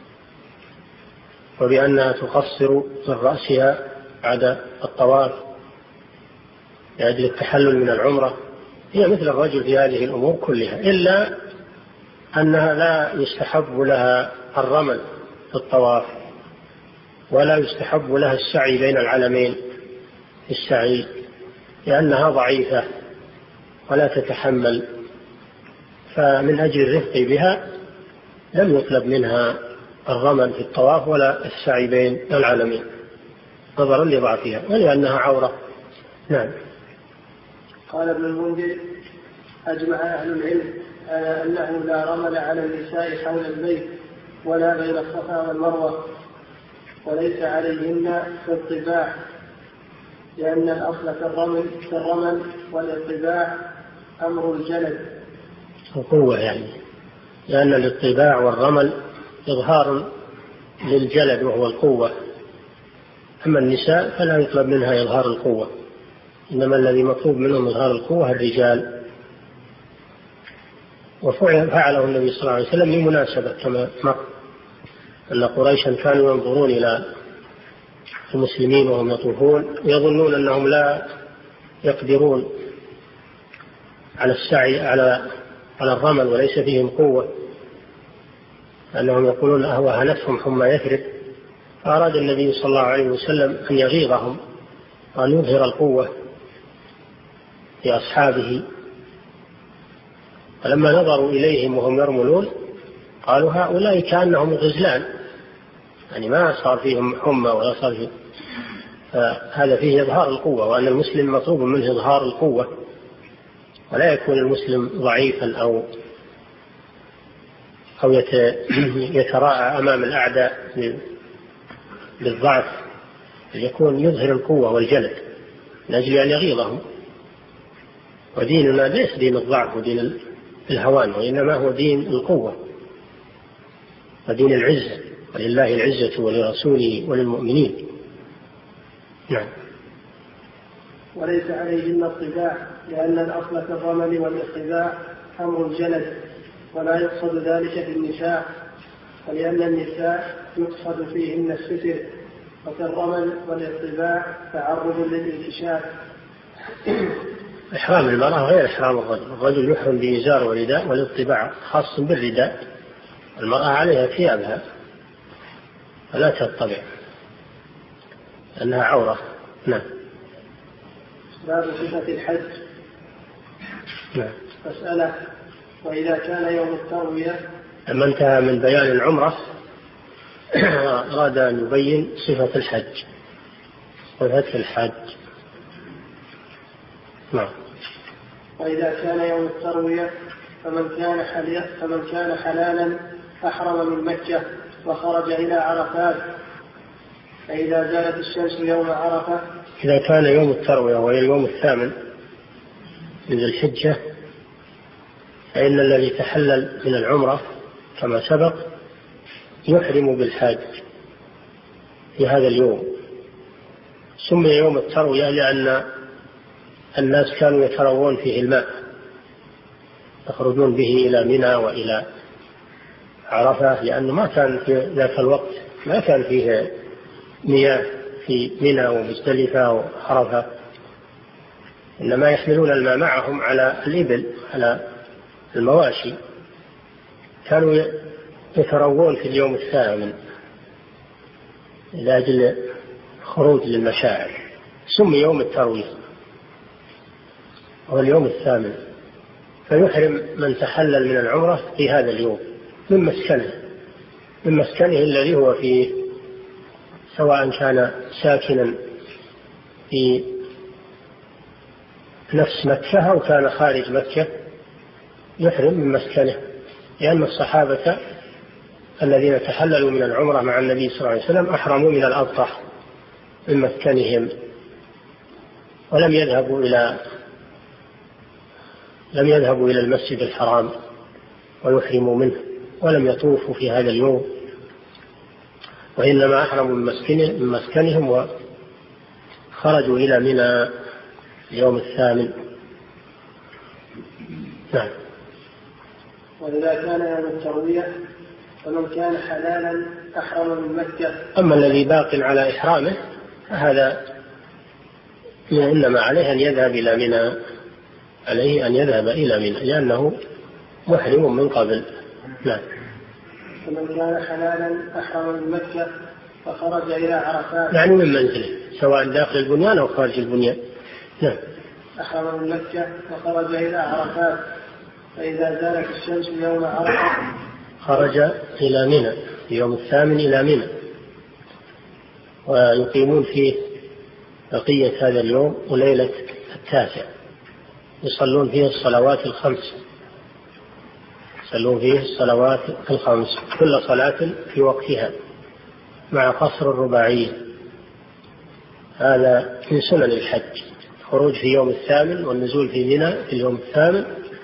وبأنها تقصر من رأسها بعد الطواف لأجل التحلل من العمرة. هي مثل الرجل في هذه الأمور كلها، إلا أنها لا يستحب لها الرمل في الطواف، ولا يستحب لها السعي بين العلمين في السعي لأنها ضعيفة ولا تتحمل، فمن أجل الرفق بها لم يطلب منها الرمل في الطواف ولا السعي بين العلمين نظرا لضعفها ولأنها عورة. نعم. قال ابن المنذر: أجمع أهل العلم على أنه لا رمل على النساء حول البيت ولا بين الصفا والمروة، وليس عليهن في الطباع، لأن الأصل في الرمل والإطباع أمر الجلد القوة، يعني لأن الاطباع والرمل إظهار للجلد وهو القوة، أما النساء فلا يطلب منها إظهار القوة، إنما الذي مطلوب منهم إظهار القوة الرجال. وفعله النبي صلى الله عليه وسلم لمناسبة كما مر أن قريشا كانوا ينظرون إلى المسلمين وهم يطوفون ويظنون أنهم لا يقدرون على السعي على الرمل وليس فيهم قوة، أنهم يقولون أهوهنتهم حمى يثرب، فأراد النبي صلى الله عليه وسلم أن يغيظهم وأن يظهر القوة في أصحابه. فلما نظروا إليهم وهم يرملون قالوا هؤلاء كأنهم غزلان، يعني ما صار فيهم حمى ولا صار فيهم. هذا فيه إظهار القوة، وأن المسلم مطلوب منه إظهار القوة ولا يكون المسلم ضعيفا أو يتراءى أمام الأعداء بالضعف، يكون يظهر القوة والجلد من أجل أن يغيظهم. وديننا ليس دين الضعف ودين الهوان، وإنما هو دين القوة ودين العزة، ولله العزة ولرسوله وللمؤمنين. نعم. وليس عليهن الطباع، لأن الأصل في الرمل والإطباع أمر الجلد، ولا يقصد ذلك بالنساء، ولأن النساء يقصد فيهن الستر، وفي الرمل والإطباع تعرض للانكشاف. إحرام المرأة غير إحرام الرجل. الرجل يحرم بإزار ورداء، والاطباع خاص بالرداء. المرأة عليها ثيابها فلا تطبع أنها عورة. نعم. باب صفة الحج. نعم. مسألة: وإذا كان يوم التروية. لما انتهى من بيان العمرة أراد أن يبين صفة الحج. صفة الحج. نعم. وإذا كان يوم التروية فمن كان حلالا أحرم من مكة وخرج إلى عرفات، فإذا زالت الشمس يوم عرفة. إذا كان يوم التروية وهي اليوم الثامن من ذي الحجة، فإن الذي تحلل من العمرة كما سبق يحرم بالحج في هذا اليوم. سمي يوم التروية لأن الناس كانوا يتروون فيه الماء، يخرجون به إلى منى وإلى عرفة، لأنه ما كان في ذاك الوقت ما كان فيه مياه في منى ومزدلفة وعرفة، إنما يحملون الماء معهم على الإبل على المواشي. كانوا يتروون في اليوم الثامن لأجل خروج للمشاعر. سمي يوم التروية هو اليوم الثامن، فيحرم من تحلل من العمرة في هذا اليوم من مسكنه الذي هو فيه، سواء كان ساكنا في نفس مكة أو كان خارج مكة، يحرم من مسكنه. لأن الصحابة الذين تحللوا من العمرة مع النبي صلى الله عليه وسلم أحرموا من الأبطح من مسكنهم، ولم يذهبوا إلى المسجد الحرام ويحرموا منه، ولم يطوفوا في هذا اليوم، وإنما أحرموا من مسكنهم وخرجوا إلى منى اليوم الثامن. نعم. وإذا كان يوم التروية فمن كان حلالا أحرم من مكة. أما الذي باق على إحرامه فهذا إنما عليه أن يذهب إلى منى، عليه أن يذهب إلى منى لأنه محرم من قبل. نعم. فمن كان حلالا أحرم من مكة فخرج إلى عرفات، يعني من منزله سواء داخل البنيان أو خارج البنيان. نعم. أحرم من مكة وخرج إلى عرفات، فإذا زالت الشمس يوم عرفة خرج إلى منى في يوم الثامن إلى منى، ويقيمون فيه بقية هذا اليوم وليلة التاسع، يصلون فيه الصلوات الخمس، يصلون فيه الصلوات الخمس كل صلاة في وقتها مع قصر الرباعية. هذا من سنن الحج، خروج في يوم الثامن والنزول في منى في اليوم الثامن،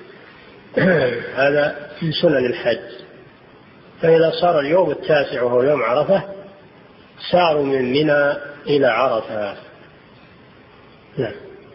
هذا من سنن الحج. فإذا صار اليوم التاسع وهو يوم عرفة ساروا من منى إلى عرفة. نعم.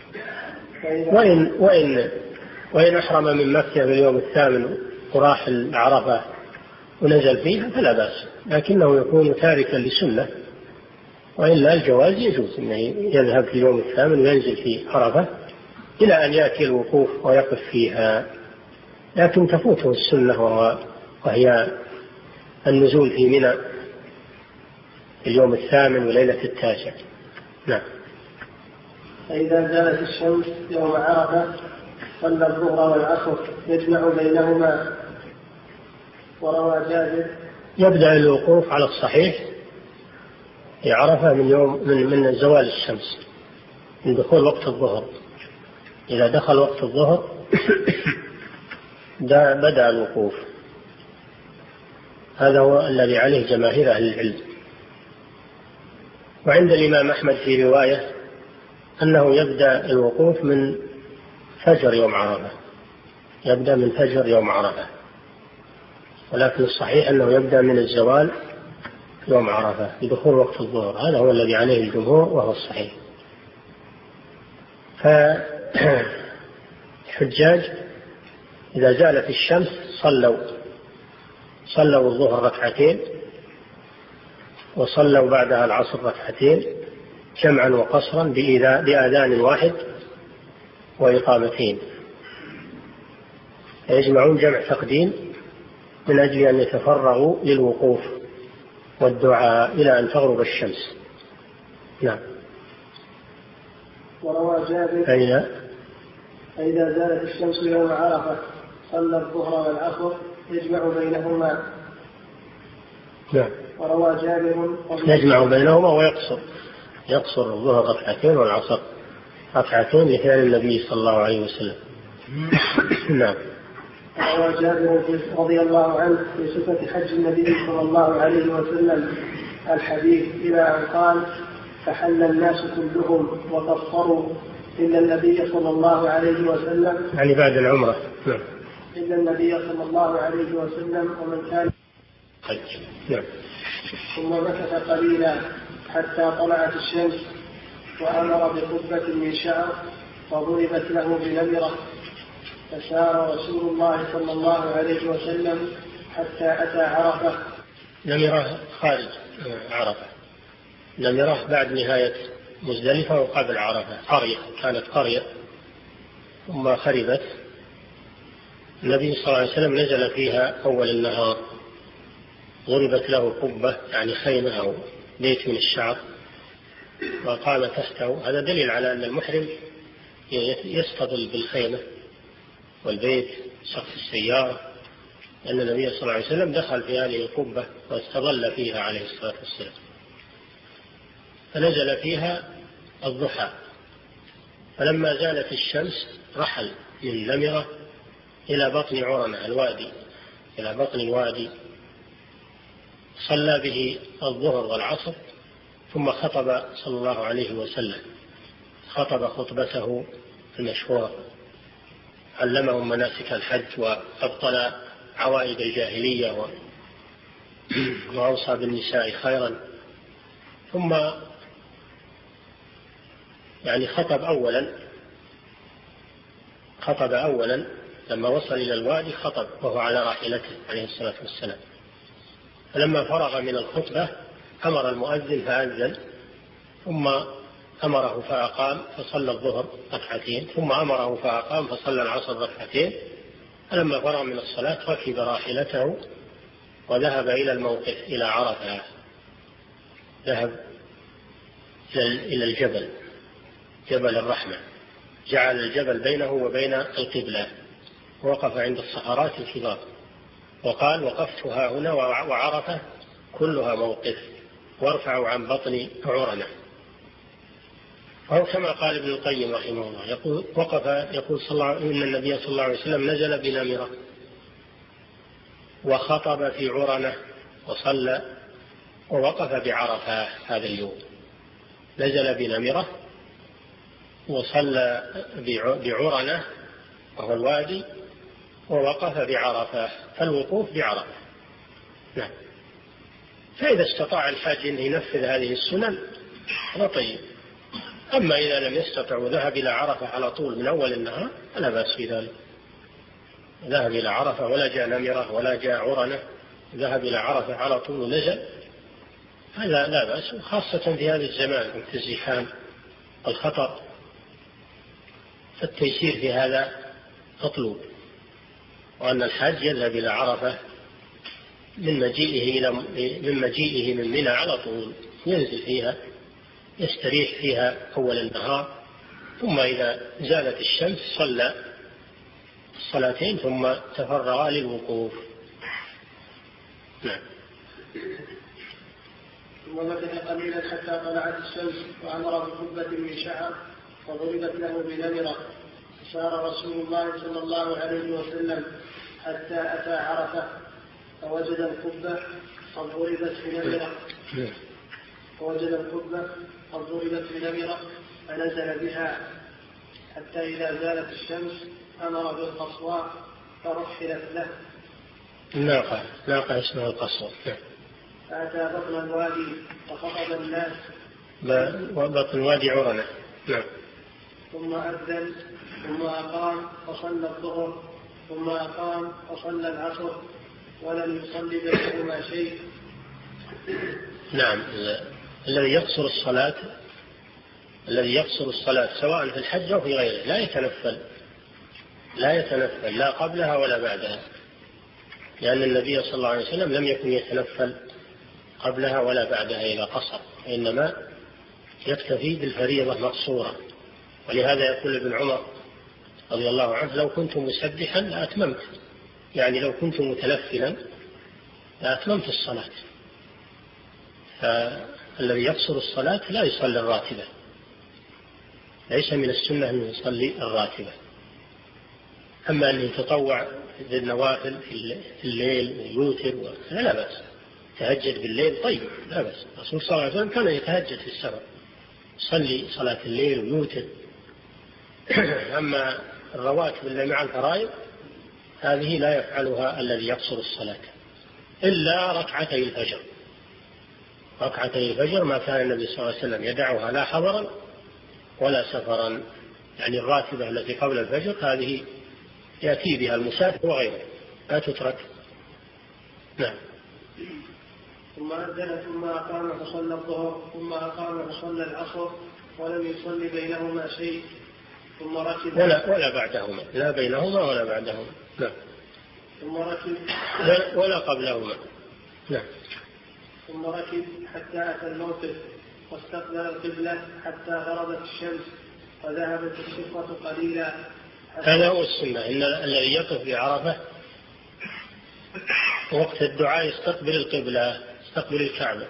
وإن أحرم من مكة في اليوم الثامن وراح العرفة ونزل فيها فلا بأس، لكنه يكون تاركا لسنة، وإلا الجواز يجوز أنه يذهب في اليوم الثامن وينزل في عرفة إلى أن يأتي الوقوف ويقف فيها، لكن تفوته السنة وهي النزول في منى في اليوم الثامن وليلة التاسع. نعم. فإذا زالت الشمس يوم عرفة صلى الظهر والعصر يجمع بينهما. وروى جابر: يبدأ الوقوف على الصحيح في عرفة من زوال الشمس، من دخول وقت الظهر. إذا دخل وقت الظهر بدأ الوقوف. هذا هو الذي عليه جماهير أهل العلم. وعند الإمام أحمد في رواية أنه يبدأ الوقوف من فجر يوم عرفة، يبدأ من فجر يوم عرفة، ولكن الصحيح أنه يبدأ من الزوال يوم عرفة بدخول وقت الظهر. هذا هو الذي عليه الجمهور وهو الصحيح. فالحجاج إذا زالت الشمس صلوا الظهر ركعتين، وصلوا بعدها العصر ركعتين جمعا وقصرا بآذان واحد وإقامتين، يجمعون جمع تقديم من أجل أن يتفرغوا للوقوف والدعاء إلى أن تغرب الشمس. نعم. وروى جابر فإذا زالت الشمس يوم عرفة صلى الظهر والعصر يجمع بينهما. نعم. وروى جابر يجمع بينهما يقصر الظهر ركعتين والعصر ركعتين لفعل النبي صلى الله عليه وسلم. نعم. وروى جابر رضي الله عنه في صفة حج النبي صلى الله عليه وسلم الحديث إلى أن قال: فحل الناس كلهم وقصروا إلا النبي صلى الله عليه وسلم، يعني بعد العمرة. نعم. إلا النبي صلى الله عليه وسلم ومن كان حج. نعم. ثم مكث قليلا حتى طلعت الشمس وأمر بقبة من شعر فضربت له بنمرة، فسار رسول الله صلى الله عليه وسلم حتى أتى عرفة. نمرة خارج عرفة، نمرة بعد نهاية مزدلفة وقبل عرفة، كانت قرية ثم خربت. النبي صلى الله عليه وسلم نزل فيها أول النهار، ضربت له قبة يعني خيمة أو بيت من الشعر وقام تحته. هذا دليل على أن المحرم يستظل بالخيمة والبيت سقف السيارة، لأن النبي صلى الله عليه وسلم دخل في هذه القبة واستظل فيها عليه الصلاة والسلام. فنزل فيها الضحى، فلما زالت الشمس رحل من نمرة إلى بطن عرنة الوادي، إلى بطن الوادي، صلى به الظهر والعصر، ثم خطب صلى الله عليه وسلم، خطب خطبته المشهورة، علمهم مناسك الحج وأبطل عوائد الجاهلية وأوصى بالنساء خيرا. ثم يعني خطب أولا لما وصل إلى الوادي خطب وهو على راحلته عليه الصلاة والسلام. فلما فرغ من الخطبة أمر المؤذن فأذن، ثم أمره فأقام فصلى الظهر ركعتين، ثم أمره فأقام فصلى العصر ركعتين. فلما فرغ من الصلاة ركب راحلته وذهب إلى الموقف إلى عرفة، ذهب إلى الجبل، جبل الرحمة، جعل الجبل بينه وبين القبلة، ووقف عند الصخرات الكبار وقال: وقفت ها هنا وعرفة كلها موقف، وارفعوا عن بطن عرنة. أو كما قال ابن القيم رحمه الله، يقول إن النبي صلى الله عليه وسلم نزل بنمرة وخطب في عرنة وصلى ووقف بعرفة هذا اليوم. نزل بنمرة وصلى بعرنة وهو الوادي ووقف بعرفة، فالوقوف بعرفة. نعم. فإذا استطاع الحاج أن ينفذ هذه السنن هذا طيب. أما إذا لم يستطع وذهب إلى عرفة على طول من أول النهار فلا بأس في ذلك. ذهب إلى عرفة ولا جاء نمرة ولا جاء عرنة، ذهب إلى عرفة على طول ونزل، هذا لا بأس، خاصة في هذا الزمان وقت الزحام الخطر، فالتيسير في هذا مطلوب. وأن الحاج يذهب إلى عرفة من مجيئه من منى على طول، ينزل فيها يستريح فيها أول النهار، ثم إذا زالت الشمس صلى الصلاتين ثم تفرغ للوقوف. نعم. ثم مكث قليلا حتى طلعت الشمس وأمر بقبة من شعر وضربت له بنمرة، سار رسول الله صلى الله عليه وسلم حتى أتى عرفة فوجد القبة قد ضربت بنمرة فنزل بها حتى إذا زالت الشمس أمر بالقصواء فرحلت له. ناقة اسمها القصواء. فأتى بطن الوادي فخطب الناس. بطن وادي عرنة. نعم. ثم أذن ثم أقام فصلى الظهر ثم أقام فصلى العصر ولم يصلي بينهما شيء. نعم. الذي يقصر الصلاة سواء في الحج أو في غيره لا يتنفل لا قبلها ولا بعدها، لأن النبي صلى الله عليه وسلم لم يكن يتنفل قبلها ولا بعدها إذا قصر، إنما يكتفي بالفريضة مقصورة. ولهذا يقول ابن عمر رضي الله عنه: لو كنت مسبحا لأتممت، يعني لو كنت متنفلا لأتممت الصلاة. فالذي يقصر الصلاة لا يصلي الراتبة، ليس من السنة أن يصلي الراتبة. أما أن يتطوع بالنوافل في الليل ويوتر لا بأس، تهجد بالليل طيب لا بأس. الرسول صلى الله عليه وسلم كان يتهجد في السفر، يصلي صلاة الليل ويوتر. أما الرواتب اللي مع الفرائض هذه لا يفعلها الذي يقصر الصلاة إلا ركعتي الفجر. ركعتي الفجر ما كان النبي صلى الله عليه وسلم يدعها لا حضرا ولا سفرا، يعني الراتبة التي قبل الفجر هذه يأتي بها المسافر وغيره، لا تترك. نعم. ثم أذن ثم أقام فصلى الظهر ثم أقام فصلى العصر ولم يصلي بينهما شيء ثم ركب ولا بعدهما، لا بينهما ولا بعدهما. نعم. ثم ركب ولا قبلهما. نعم. ثم ركب حتى أتى الموقف واستقبل القبلة حتى غربت الشمس وذهبت الصفة قليلا. هذا هو السنة، إن الذي يقف بعرفة وقت الدعاء يستقبل القبلة، يستقبل الكعبة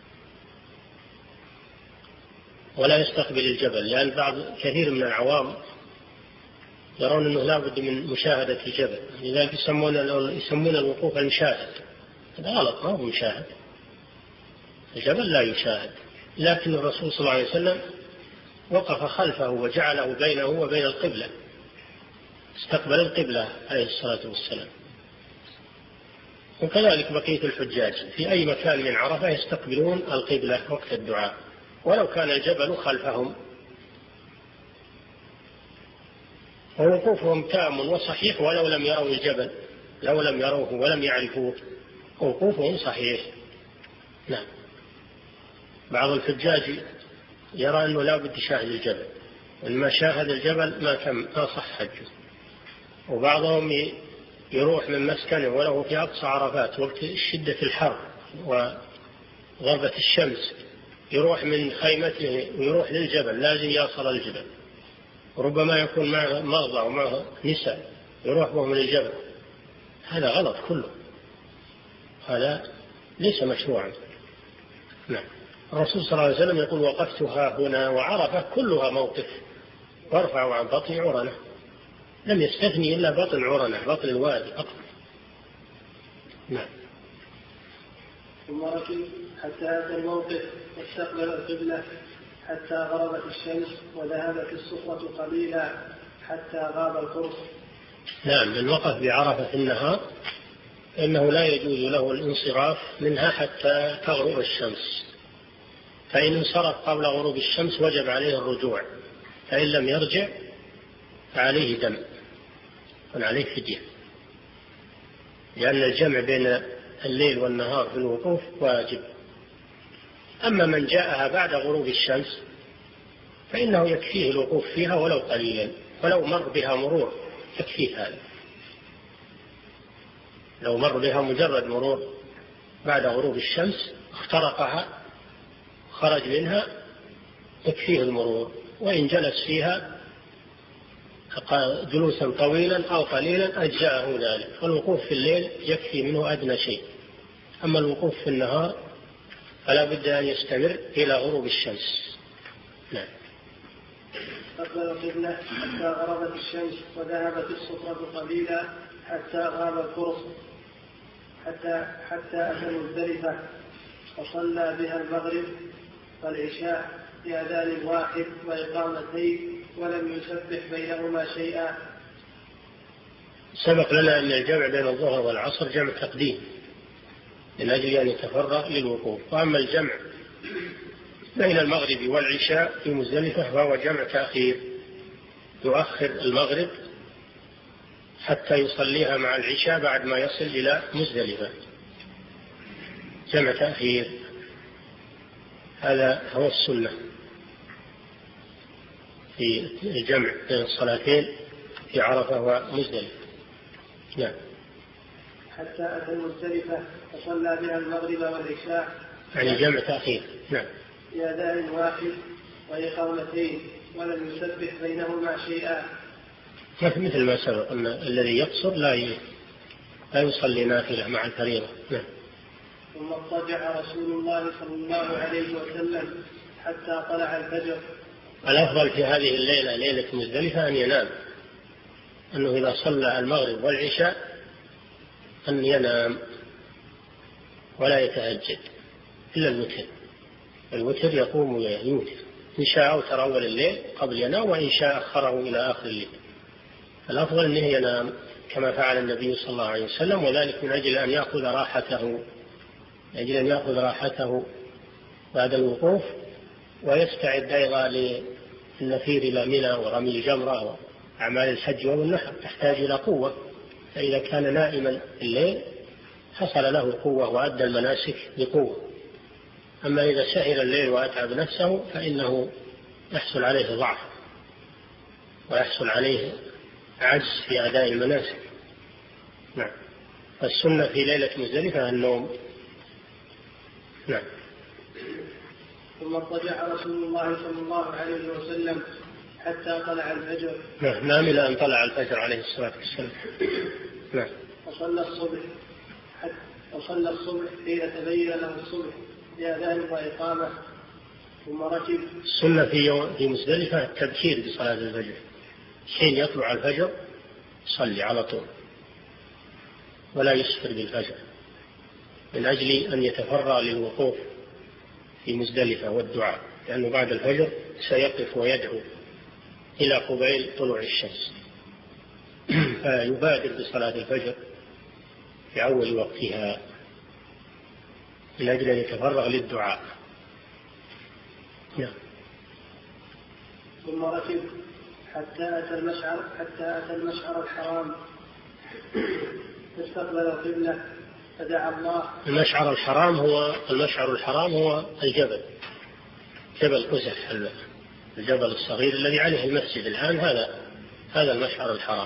ولا يستقبل الجبل، لأن بعض كثير من العوام يرون أنه لا بد من مشاهدة الجبل، لذلك يسمون الوقوف المشاهد. هذا غلط، ما هو مشاهد، الجبل لا يشاهد. لكن الرسول صلى الله عليه وسلم وقف خلفه وجعله بينه وبين القبلة، استقبل القبلة عليه الصلاة والسلام. وكذلك بقية الحجاج في أي مكان من عرفة يستقبلون القبلة وقت الدعاء ولو كان الجبل خلفهم. ووقوفهم تام وصحيح ولو لم يروا الجبل، لو لم يروه ولم يعرفوه وقوفهم صحيح. نعم. بعض الحجاج يرى أنه لا بد يشاهد الجبل، وإنما شاهد الجبل ما صح حجه. وبعضهم يروح من مسكنه وله في أقصى عرفات وقت شدة الحر وغربة الشمس، يروح من خيمته ويروح للجبل، لازم يصل الجبل، ربما يكون معه مرضى ومعه نساء يروح بهم للجبل. هذا غلط كله، هذا ليس مشروعا. نعم. الرسول صلى الله عليه وسلم يقول: وقفتها هنا وعرفة كلها موقف وارفع عن بطن عرنة، لم يستثني إلا بطن عرنة، بطن الوادي فقط. نعم. ثم ركب حتى أتى الموقف واستقبل القبلة حتى غربت الشمس وذهبت الصفرة قليلا حتى غاب القرص. نعم. من وقف بعرفة في النهار إنه لا يجوز له الانصراف منها حتى تغرب الشمس، فإن انصرف قبل غروب الشمس وجب عليه الرجوع، فإن لم يرجع فعليه دم وعليه فدية، لأن الجمع بين الليل والنهار في الوقوف واجب. أما من جاءها بعد غروب الشمس فإنه يكفيه الوقوف فيها ولو قليلا، ولو مر بها مرور يكفيه هذا، لو مر بها مجرد مرور بعد غروب الشمس اخترقها خرج منها يكفيه المرور، وإن جلس فيها جلوسا طويلا أو قليلا أجزاءه ذلك. والوقوف في الليل يكفي منه أدنى شيء، أما الوقوف في النهار فلا بد أن يستمر إلى غروب الشمس. نعم. فاستقبل القبلة حتى غربت الشمس وذهبت الصفرة قليلا حتى غاب القرص حتى أتى مزدلفة وصلى بها المغرب والعشاء بأذان واحد وإقامتين ولم يسبح بينهما شيئا. سبق لنا أن الجمع بين الظهر والعصر جمع تقديم من أجل أن يتفرغ للوقوف، وأما الجمع بين المغرب والعشاء في مزدلفة فهو جمع تأخير، يؤخر المغرب حتى يصليها مع العشاء بعد ما يصل إلى مزدلفة، جمع تأخير، هذا هو السنة في الجمع بين الصلاتين في عرفة ومزدلفة. نعم. حتى أتى مزدلفة وصلى بها المغرب والعشاء، يعني جمع تأخير. نعم. بأذان واحد وإقامتين ولم يسبح بينهما شيئا، مثل ما سبق أن الذي يقصر لا يصلي نافلة مع الفريضة. نعم. ثم اضطجع رسول الله صلى الله عليه وسلم حتى طلع الفجر. الأفضل في هذه الليلة، ليلة مزدلفة، أن ينام، أنه إذا صلى المغرب والعشاء أن ينام ولا يتهجد إلا الوتر. الوتر يقوم ويوتر، إن شاء أوتر أول الليل قبل ينام، وإن شاء أخره إلى آخر الليل. الأفضل أنه ينام كما فعل النبي صلى الله عليه وسلم، وذلك من أجل أن يأخذ راحته بعد الوقوف، ويستعد أيضا للنفير إلى منى ورمي الجمرة وأعمال الحج والنحر، تحتاج إلى قوة، فإذا كان نائما الليل حصل له قوة وأدى المناسك بقوة. أما إذا سهر الليل وأتعب نفسه فإنه يحصل عليه ضعف ويحصل عليه عجز في أداء المناسك. نعم. فالسنة في ليلة مزدلفة النوم. نعم. ثم اضطجع رسول الله صلى الله عليه وسلم حتى طلع الفجر. نام إلى أن طلع الفجر عليه الصلاة والسلام. نعم. وصلى الصبح حين تبين له الصبح بأذان وإقامة ثم ركب. السنة في مزدلفة التبكير بصلاة الفجر، حين يطلع الفجر صلي على طول ولا يسفر بالفجر، من أجل أن يتفرغ للوقوف في مزدلفة والدعاء، لأنه بعد الفجر سيقف ويدعو إلى قبيل طلوع الشمس، فيبادر بصلاة الفجر في أول وقتها من أجل أن يتفرغ للدعاء. نعم. ثم ركب حتى أتى المشعر الحرام فاستقبل القبلة فدعا الله. المشعر الحرام هو الجبل، جبل قزح، الجبل الصغير الذي عليه المسجد الآن، هذا المشعر الحرام.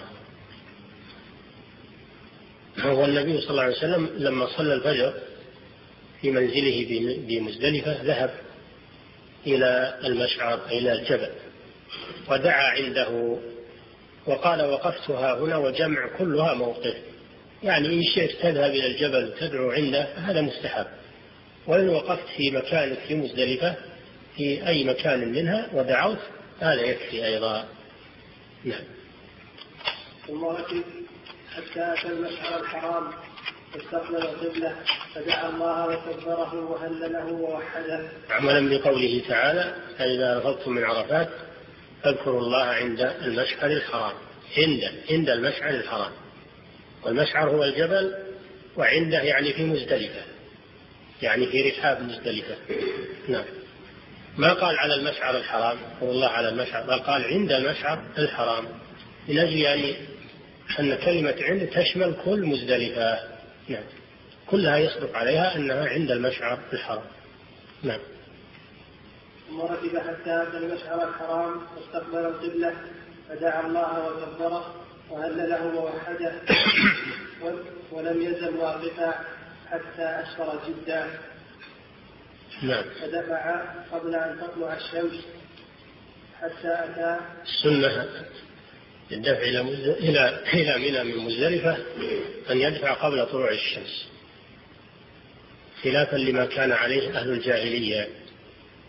هو النبي صلى الله عليه وسلم لما صلى الفجر في منزله بمزدلفة ذهب إلى المشعر، إلى الجبل، ودعا عنده وقال وقفت ها هنا وجمع كلها موقف، يعني إن شئت تذهب إلى الجبل وتدعو عنده هذا مستحب، وإن وقفت في مكانك في مزدلفة في أي مكان منها ودعوت هذا يكفي أيضا. نعم. ثم ركب حتى أتى المشعر الحرام فاستقبل القبلة فدعا الله وكبره وهلله ووحده، عملا بقوله تعالى فإذا أفضتم من عرفات فاذكروا الله عند المشعر الحرام، عند المشعر الحرام، والمشعر هو الجبل، وعنده يعني في مزدلفة، يعني في رحاب مزدلفة. نعم. ما قال على المشعر الحرام والله على المشعر، بل قال عند المشعر الحرام، من أجل يعني أن كلمة عند تشمل كل مزدلفة. نعم. كلها يصدق عليها أنها عند المشعر الحرام. نعم. ثم ركب حتى أتى المشعر الحرام واستقبل القبلة فدعا الله وكبره وهلله ووحده ولم يزل واقفا حتى أسفر جدا. نعم. فدفع قبل أن تطلع الشمس حتى أتى. السنة الدفع إلى منى من مزدلفة أن يدفع قبل طلوع الشمس، خلافا لما كان عليه أهل الجاهلية،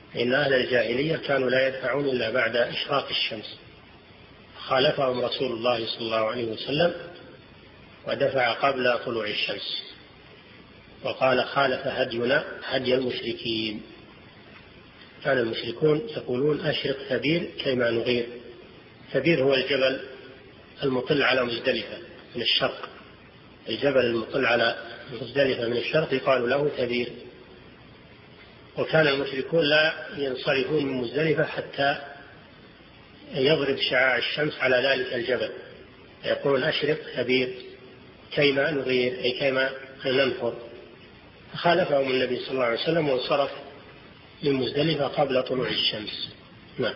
إن أهل الجاهلية كانوا لا يدفعون إلا بعد إشراق الشمس، خالفهم رسول الله صلى الله عليه وسلم ودفع قبل طلوع الشمس، وقال خالف هدينا هدي المشركين. كان المشركون يقولون أشرق ثبير كيما نغير. ثبير هو الجبل المطل على مزدلفة من الشرق، الجبل المطل على مزدلفة من الشرق يقال له ثبير. وكان المشركون لا ينصرفون من مزدلفة حتى يضرب شعاع الشمس على ذلك الجبل، يقولون أشرق ثبير كيما نغير أي كيما ننفر. فخالفهم النبي صلى الله عليه وسلم وانصرف من مزدلفة قبل طلوع الشمس. نعم.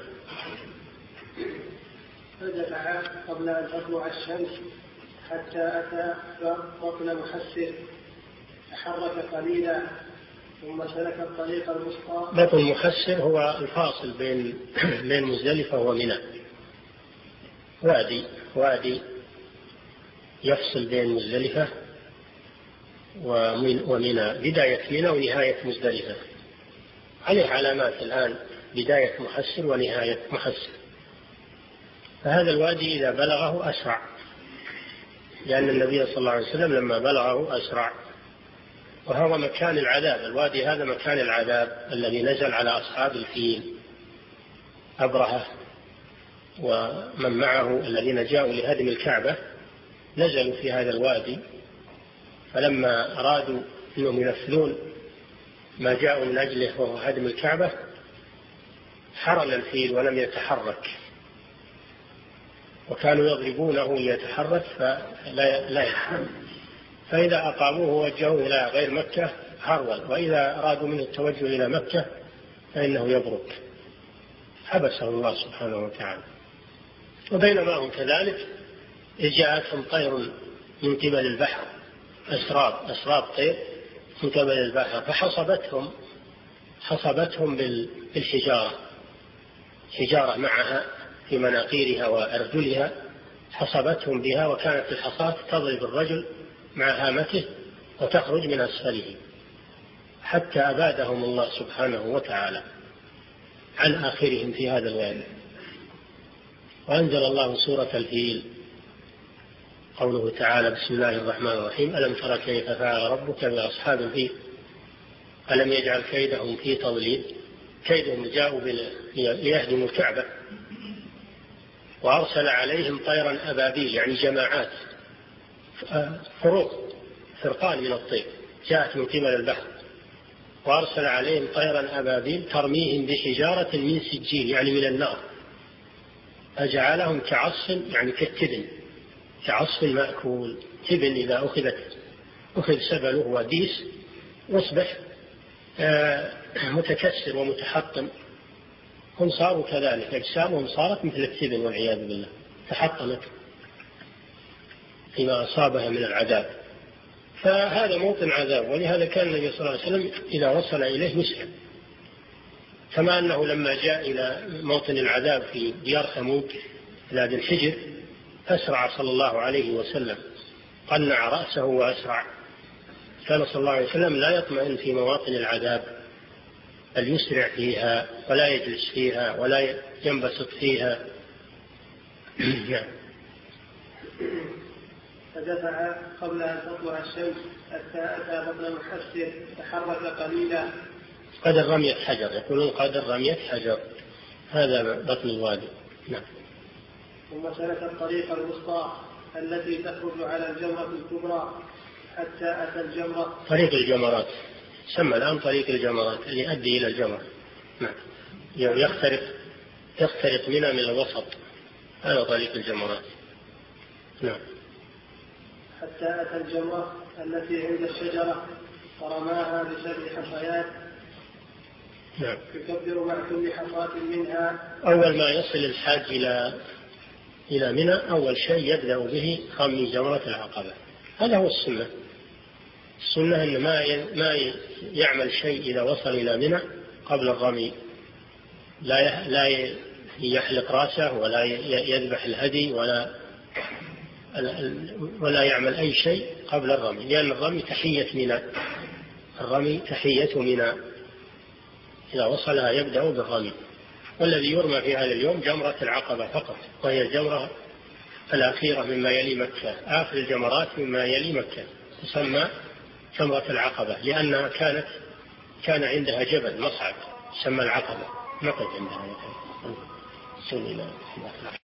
فدفع قبل أن تطلع الشمس حتى أتى بطن محسر تحرك قليلا ثم سلك الطريق الوسطى. بطن محسر هو الفاصل بين مزدلفة ومنى، وادي يفصل بين مزدلفة ومنى، بداية منى ونهاية مزدلفة، عليه علامات الآن، بداية محسر ونهاية محسر. فهذا الوادي إذا بلغه أسرع، لأن النبي صلى الله عليه وسلم لما بلغه أسرع. وهو مكان العذاب، الوادي هذا مكان العذاب الذي نزل على أصحاب الفيل، أبرهة ومن معه الذين جاءوا لهدم الكعبة نزلوا في هذا الوادي، فلما أرادوا أنهم ينفذون ما جاءوا من أجله وهو هدم الكعبة حرم الفيل ولم يتحرك، وكانوا يضربونه ليتحرك فلا يتحرك، فإذا أقاموه ووجهوه إلى غير مكة هرول، وإذا أرادوا منه التوجه إلى مكة فإنه يبرك، حبسه الله سبحانه وتعالى. وبينما هم كذلك إذ جاءتهم طير من قبل البحر، أسراب طير من قبل البحر، فحصبتهم بالحجارة، حجارة معها في مناقيرها وأرجلها، حصبتهم بها، وكانت الحصاة تضرب الرجل مع هامته وتخرج من أسفله، حتى أبادهم الله سبحانه وتعالى عن آخرهم في هذا الوادي. وأنزل الله سورة الفيل، قوله تعالى بسم الله الرحمن الرحيم: ألم تر كيف فعل ربك بأصحاب الفيل ألم يجعل كيدهم في تضليل. كيدهم جاءوا ليهدموا الكعبة، وأرسل عليهم طيرا أبابيل، يعني جماعات، فرقان من الطير جاءت من قبل البحر، وأرسل عليهم طيرا أبابيل ترميهم بحجارة من سجيل، يعني من النار، فجعلهم كعصف، يعني كالتبن، كعصف مأكول. تبن إذا أخذ سبله وديس واصبح متكسر ومتحطم، هم صاروا كذلك، أجسامهم صارت مثل التبن والعياذ بالله، تحطمت فيما أصابها من العذاب. فهذا موطن عذاب، ولهذا كان النبي صلى الله عليه وسلم إذا وصل إليه يسلم، كما أنه لما جاء إلى موطن العذاب في ديار ثمود بلاد الحجر أسرع صلى الله عليه وسلم، قنع رأسه وأسرع. كان صلى الله عليه وسلم لا يطمئن في مواطن العذاب، بل يسرع فيها ولا يجلس فيها ولا ينبسط فيها. فدفع قبل أن تطلع الشمس حتى أتى بطن محسر تحرك قليلا. قدر رمية حجر، يقولون قدر رمية حجر، هذا بطن الوادي. نعم. ثم سلك الطريق الوسطى التي تخرج على الجمرة الكبرى حتى أتى الجمرة. طريق الجمرات سمى الآن طريق الجمرات اللي يؤدي إلى الجمرة. نعم. يخترق منى من الوسط، هذا طريق الجمرات. نعم. حتى أتى الجمرة التي عند الشجرة فرماها ب7 حصيات. نعم. يكبر مع كل حصاة منها. أول ما يصل الحاج إلى منى أول شيء يبدأ به رمي جمرة العقبة، هذا هو السنة. السنة أن ما يعمل شيء إذا وصل إلى منى قبل الرمي، لا يحلق رأسه ولا يذبح الهدي ولا يعمل أي شيء قبل الرمي، لأن الرمي تحية منى، الرمي تحية منى، إذا وصلها يبدأ بالرمي. والذي يرمى في هذا اليوم جمرة العقبة فقط، وهي الجمرة الأخيرة مما يلي مكة، آخر الجمرات مما يلي مكة تسمى جمرة العقبة، لأنها كان عندها جبل مصعد يسمى العقبة، نقف عندها.